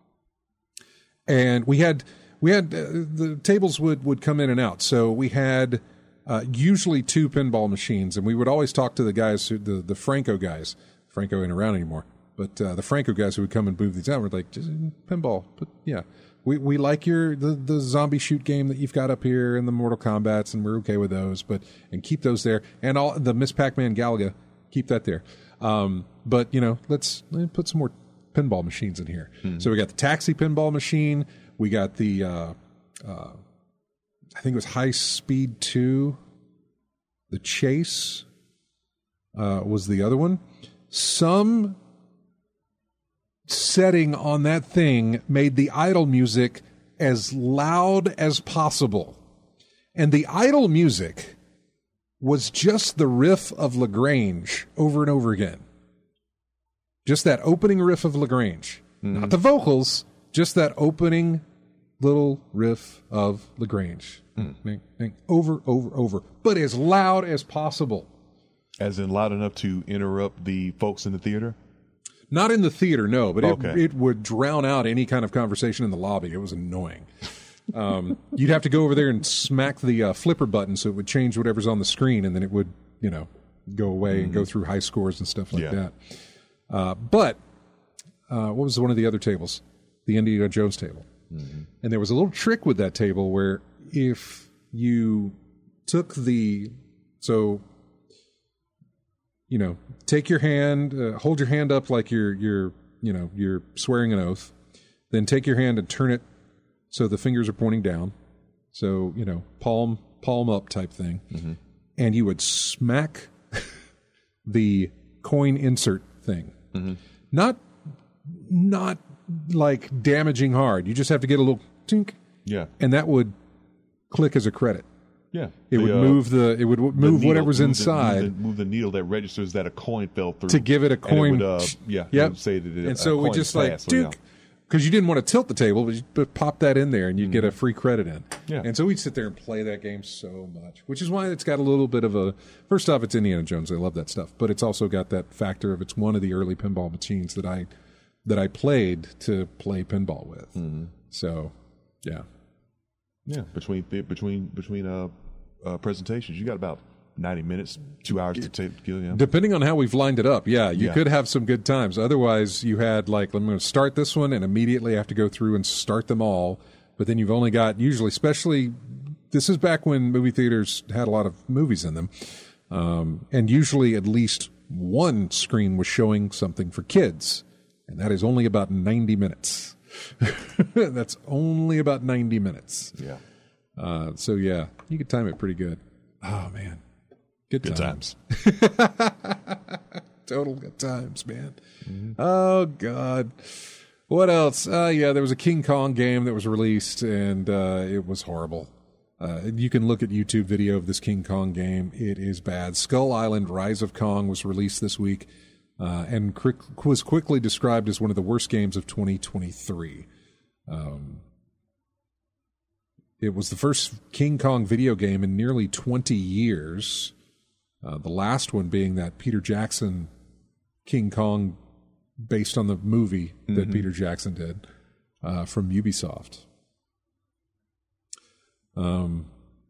And we had we had uh, the tables would, would come in and out. So we had uh, usually two pinball machines, and we would always talk to the guys who, the the Franco guys. Franco ain't around anymore. But uh, the Franco guys who would come and move these out were like, just pinball. But yeah. We we like your the, the zombie shoot game that you've got up here and the Mortal Kombats, and we're okay with those, but and keep those there. And all the Miss Pac-Man Galaga, keep that there. Um, but, you know, let's, let's put some more pinball machines in here. Mm-hmm. So we got the Taxi pinball machine. We got the, uh, uh, I think it was High Speed two. The Chase uh, was the other one. Some setting on that thing made the idle music as loud as possible. And the idle music was just the riff of Lagrange over and over again. Just that opening riff of Lagrange. Mm-hmm. Not the vocals, just that opening little riff of Lagrange. Mm. Over, over, over. But as loud as possible. As in loud enough to interrupt the folks in the theater? Not in the theater, no, but okay. it, it would drown out any kind of conversation in the lobby. It was annoying. Um, you'd have to go over there and smack the uh, flipper button so it would change whatever's on the screen, and then it would, you know, go away mm-hmm. and go through high scores and stuff like yeah. that. Uh, but uh, what was one of the other tables? The Indiana Jones table. Mm-hmm. And there was a little trick with that table where if you took the... So, you know, take your hand, uh, hold your hand up like you're, you're, you know, you're swearing an oath. Then take your hand and turn it so the fingers are pointing down. So, you know, palm palm up type thing. Mm-hmm. And you would smack the coin insert thing. Mm-hmm. Not not like damaging hard. You just have to get a little tink. Yeah. And that would click as a credit. Yeah, it the, would uh, move the it would move needle, whatever's move the- inside move the, move the needle that registers that a coin fell through to give it a And coin. would, uh, yeah, it Yep. would say that it, and so a we coin just like passed, so, yeah. Duke. Because you didn't want to tilt the table, but you but pop that in there and you get a free credit in. Yeah. And so we'd sit there and play that game so much, which is why it's got a little bit of a. First off, it's Indiana Jones. I love that stuff, but it's also got that factor of it's one of the early pinball machines that I that I played to play pinball with. Mm-hmm. So, yeah, Yeah, between between between uh, uh, presentations, you got about ninety minutes, two hours to take. You know. depending on how we've lined it up, yeah, you Yeah. could have some good times. Otherwise, you had like, I'm going to start this one and immediately have to go through and start them all. But then you've only got usually, especially this is back when movie theaters had a lot of movies in them, um, and usually at least one screen was showing something for kids, and that is only about ninety minutes. That's only about ninety minutes. Yeah, Uh, so yeah, you could time it pretty good. Oh man. Good, good times. times. Total good times, man. Mm-hmm. Oh, God. What else? Uh, yeah, there was a King Kong game that was released, and uh, it was horrible. Uh, you can look at YouTube video of this King Kong game. It is bad. Skull Island Rise of Kong was released this week uh, and quick, was quickly described as one of the worst games of twenty twenty-three. Um, it was the first King Kong video game in nearly twenty years. Uh, the last one being that Peter Jackson King Kong, based on the movie that mm-hmm. Peter Jackson did uh, from Ubisoft. Um,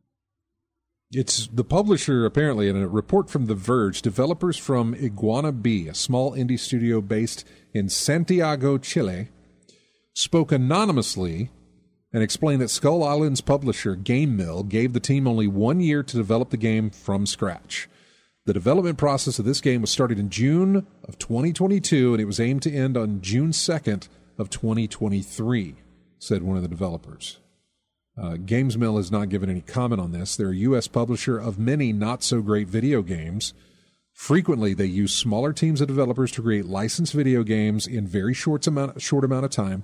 it's the publisher, apparently, in a report from The Verge, developers from Iguana B, a small indie studio based in Santiago, Chile, spoke anonymously and explained that Skull Island's publisher, Game Mill, gave the team only one year to develop the game from scratch. The development process of this game was started in June of twenty twenty-two, and it was aimed to end on June second of twenty twenty-three, said one of the developers. Uh, Games Mill has not given any comment on this. They're a U S publisher of many not-so-great video games. Frequently, they use smaller teams of developers to create licensed video games in very short amount, short amount of time.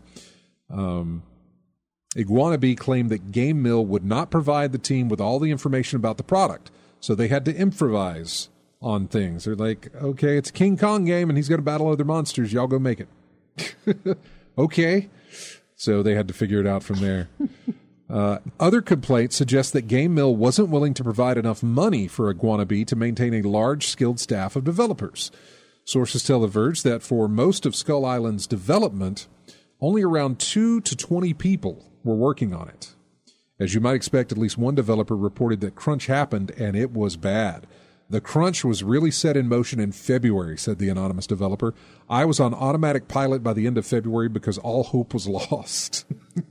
Um, Iguana B claimed that Game Mill would not provide the team with all the information about the product, so they had to improvise on things. They're like, okay, it's a King Kong game, and he's going to battle other monsters. Y'all go make it. Okay. So they had to figure it out from there. Uh, other complaints suggest that Game Mill wasn't willing to provide enough money for Iguana B to maintain a large, skilled staff of developers. Sources tell The Verge that for most of Skull Island's development, only around two to twenty people were working on it. As you might expect, at least one developer reported that crunch happened, and it was bad. The crunch was really set in motion in February, said the anonymous developer. I was on automatic pilot by the end of February because all hope was lost.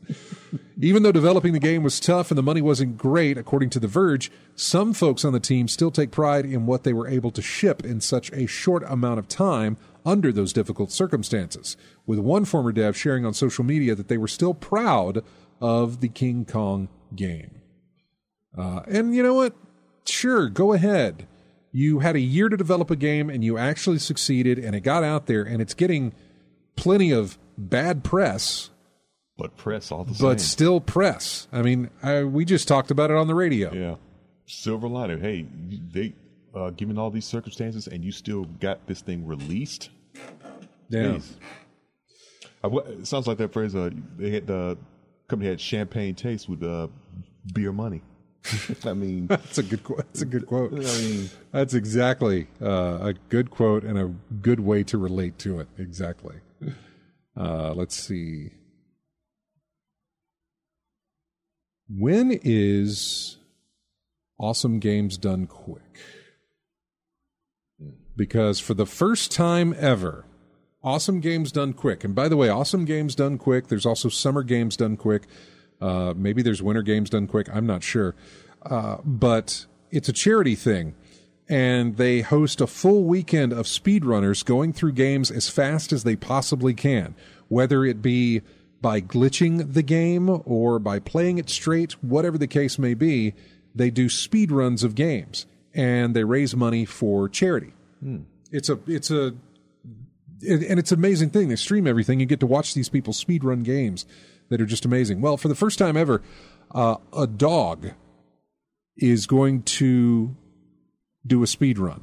Even though developing the game was tough and the money wasn't great, according to The Verge, some folks on the team still take pride in what they were able to ship in such a short amount of time under those difficult circumstances, with one former dev sharing on social media that they were still proud of the King Kong game. Uh, and you know what? Sure, go ahead. You had a year to develop a game and you actually succeeded and it got out there and it's getting plenty of bad press. But press all the same. But still press. I mean, I, we just talked about it on the radio. Yeah. Silver lining. Hey, they uh, given all these circumstances and you still got this thing released? Yeah. Please. I, it sounds like that phrase, uh, they had the company had champagne taste with uh, beer money. I mean, that's a good quote. That's a good quote. I mean, that's exactly uh, a good quote and a good way to relate to it. Exactly. Uh, let's see. When is Awesome Games Done Quick? Because for the first time ever, Awesome Games Done Quick. And by the way, Awesome Games Done Quick. There's also Summer Games Done Quick. Uh, maybe there's Winter Games Done Quick. I'm not sure. Uh, but it's a charity thing. And they host a full weekend of speedrunners going through games as fast as they possibly can. Whether it be by glitching the game or by playing it straight, whatever the case may be, they do speedruns of games. And they raise money for charity. Hmm. It's a, it's a, and it's an amazing thing. They stream everything. You get to watch these people speedrun games that are just amazing. Well, for the first time ever, uh, a dog is going to do a speed run.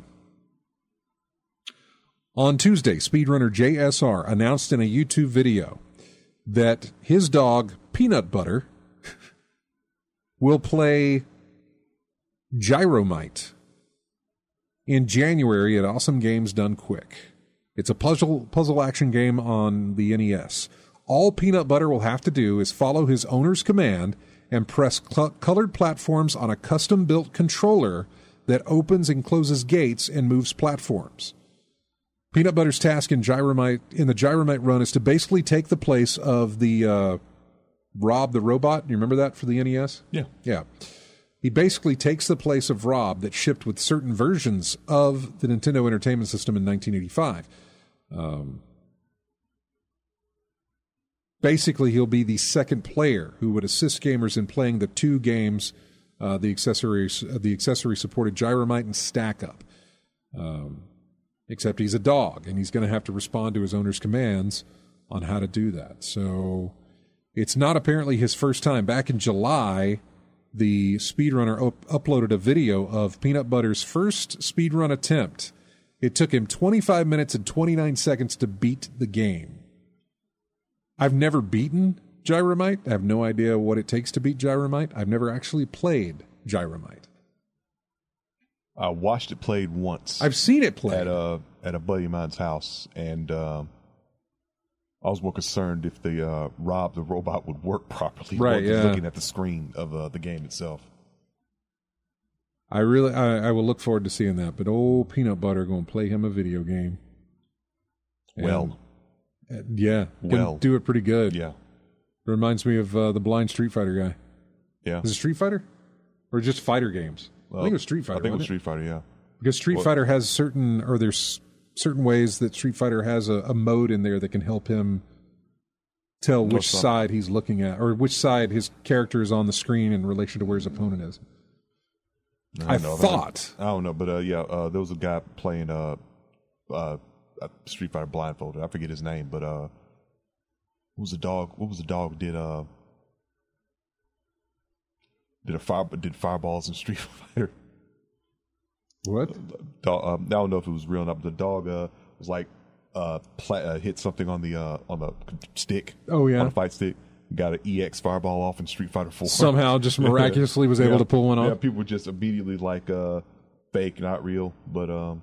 On Tuesday, speedrunner J S R announced in a YouTube video that his dog, Peanut Butter, will play Gyromite in January at Awesome Games Done Quick. It's a puzzle puzzle action game on the N E S. All Peanut Butter will have to do is follow his owner's command and press cl- colored platforms on a custom-built controller that opens and closes gates and moves platforms. Peanut Butter's task in Gyromite in the Gyromite run is to basically take the place of the uh, Rob the Robot. You remember that for the N E S? Yeah. Yeah. He basically takes the place of Rob that shipped with certain versions of the Nintendo Entertainment System in nineteen eighty-five. Um, basically, he'll be the second player who would assist gamers in playing the two games, uh, the accessories, uh, the accessory-supported Gyromite and Stack Up. Um, except he's a dog, and he's going to have to respond to his owner's commands on how to do that. So it's not apparently his first time. Back in July, the speedrunner up- uploaded a video of Peanut Butter's first speedrun attempt. It took him twenty-five minutes and twenty-nine seconds to beat the game. I've never beaten Gyromite. I have no idea what it takes to beat Gyromite. I've never actually played Gyromite. I watched it played once. I've seen it played. At a, at a buddy of mine's house, and um, I was more concerned if the uh, Rob the Robot would work properly. Right, while just yeah. looking at the screen of uh, the game itself. I really, I, I will look forward to seeing that. But old Peanut Butter going to play him a video game. And, Well. uh, yeah. Gonna Well. do it pretty good. Yeah. Reminds me of uh, the blind Street Fighter guy. Yeah. Is it Street Fighter? Or just fighter games? Well, I think it was Street Fighter. I think it was wasn't Street Fighter, yeah. Because Street Well- Fighter has certain, or there's certain ways that Street Fighter has a, a mode in there that can help him tell No, which some- side he's looking at, or which side his character is on the screen in relation to where his opponent is. I, don't know. thought. I don't know, but uh, yeah, uh, there was a guy playing uh, uh, uh, Street Fighter blindfolded. I forget his name, but uh, what was the dog? What was the dog did? Uh, did a fire? Did fireballs in Street Fighter? What? Dog, um, I don't know if it was real or not, but the dog uh, was like uh, pla- uh, hit something on the uh, on the stick. Oh, yeah. on the fight stick. Got an E X fireball off in Street Fighter four. Somehow just miraculously was able Yeah. to pull one off. Yeah, people were just immediately like uh, fake, not real, but um,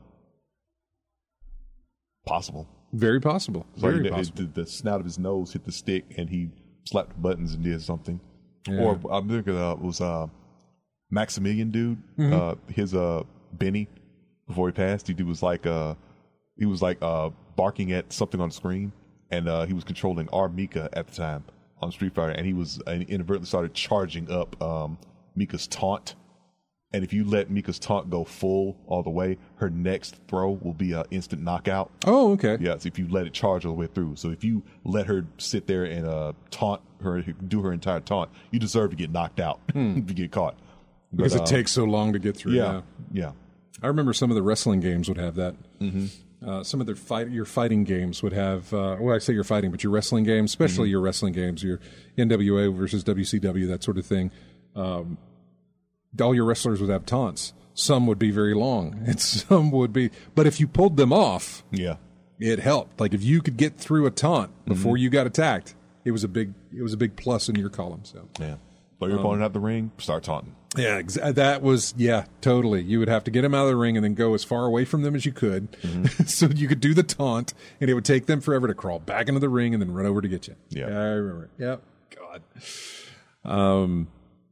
possible. Very possible. So Very he- possible. it- the, the snout of his nose hit the stick, and he slapped the buttons and did something. Yeah. Or I'm thinking uh, it was uh, Maximilian dude. Mm-hmm. Uh, his uh, Benny before he passed, he was like uh, he was like uh, barking at something on the screen, and uh, he was controlling R. Mika at the time on Street Fighter, and he was and he inadvertently started charging up um, Mika's taunt. And if you let Mika's taunt go full all the way, her next throw will be an instant knockout. Oh, okay. Yeah, so if you let it charge all the way through. So if you let her sit there and uh, taunt her, do her entire taunt, you deserve to get knocked out if you get caught. But, Because it uh, takes so long to get through. Yeah, yeah. I remember some of the wrestling games would have that. Mm-hmm. Uh, some of their fight, your fighting games would have. Uh, well, I say your fighting, but your wrestling games, especially Mm-hmm. your wrestling games, your N W A versus W C W, that sort of thing. Um, all your wrestlers would have taunts. Some would be very long, and some would be. But if you pulled them off, Yeah. it helped. Like if you could get through a taunt before you got attacked, it was a big. It was a big plus in your column. So Yeah. Throw your opponent out the ring, start taunting. yeah, ex- that was yeah, totally. You would have to get him out of the ring and then go as far away from them as you could, so you could do the taunt, and it would take them forever to crawl back into the ring and then run over to get you. Yeah. I remember. Yep. God. Um.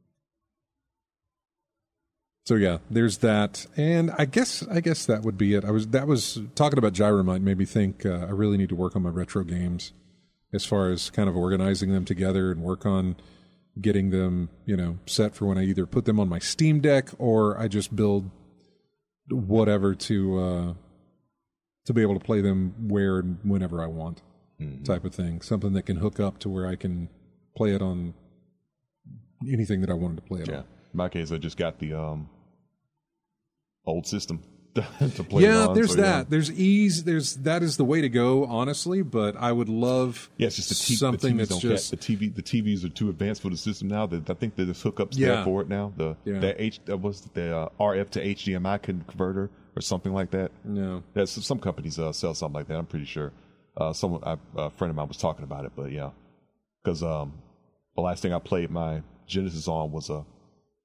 So yeah, there's that, and I guess I guess that would be it. I was that was talking about Gyromite made me think uh, I really need to work on my retro games, as far as kind of organizing them together and work on getting them, you know, set for when I either put them on my Steam Deck or I just build whatever to uh, to be able to play them where and whenever I want, mm-hmm. type of thing. Something that can hook up to where I can play it on anything that I wanted to play it Yeah. on. In my case, I just got the um, old system to play Yeah, on, there's so, that. yeah. There's ease. There's that is the way to go, honestly. But I would love Yeah, it's just the t- something the T Vs that's don't just get, the T V. The T Vs are too advanced for the system now. That I think there's hookups Yeah. there for it now. The Yeah. the H that was the uh, R F to H D M I converter or something like that. no. That's some companies uh, sell something like that. I'm pretty sure. Uh, someone I, a friend of mine was talking about it, but yeah, because um, the last thing I played my Genesis on was a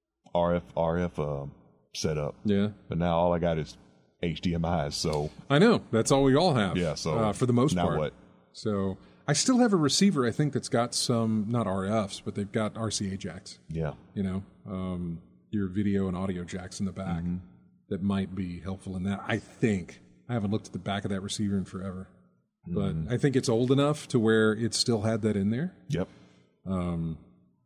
R F R F uh, setup. Yeah, But now all I got is H D M I. So I know. That's all we all have. yeah, so uh, for the most now part. what? So I still have a receiver. I think that's got some not R Fs, but they've got R C A jacks. Yeah, You know, um, your video and audio jacks in the back. Mm-hmm. That might be helpful in that. I think I haven't looked at the back of that receiver in forever, but Mm-hmm. I think it's old enough to where it still had that in there. yep. Um,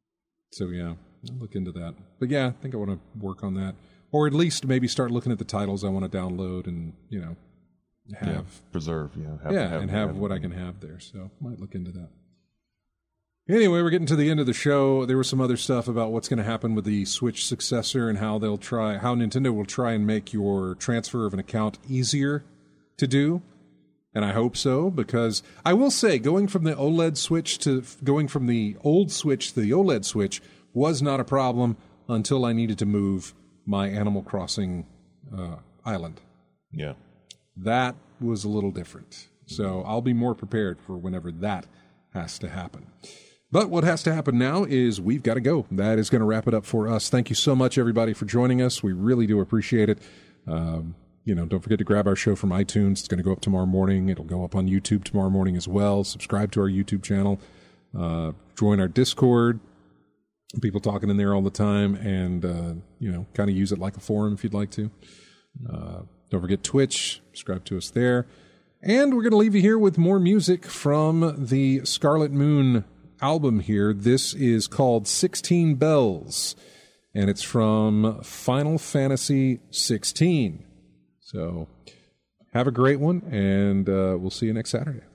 so yeah, I'll look into that. But yeah, I think I want to work on that, or at least maybe start looking at the titles I want to download and you know have Yeah, preserve. Yeah, have, yeah, and have what I can have there. So might look into that. Anyway, we're getting to the end of the show. There was some other stuff about what's going to happen with the Switch successor and how they'll try, how Nintendo will try and make your transfer of an account easier to do. And I hope so, because I will say going from the OLED Switch to going from the old Switch to the OLED Switch was not a problem until I needed to move my Animal Crossing uh, island. Yeah. That was a little different. So I'll be more prepared for whenever that has to happen. But what has to happen now is we've got to go. That is going to wrap it up for us. Thank you so much, everybody, for joining us. We really do appreciate it. Um, you know, don't forget to grab our show from iTunes. It's going to go up tomorrow morning. It'll go up on YouTube tomorrow morning as well. Subscribe to our YouTube channel. Uh, join our Discord. People talking in there all the time, and uh, you know, kind of use it like a forum if you'd like to. Uh, don't forget Twitch. Subscribe to us there. And we're going to leave you here with more music from the Scarlet Moon album here. This is called sixteen Bells, and it's from Final Fantasy sixteen. So have a great one, and uh, we'll see you next Saturday.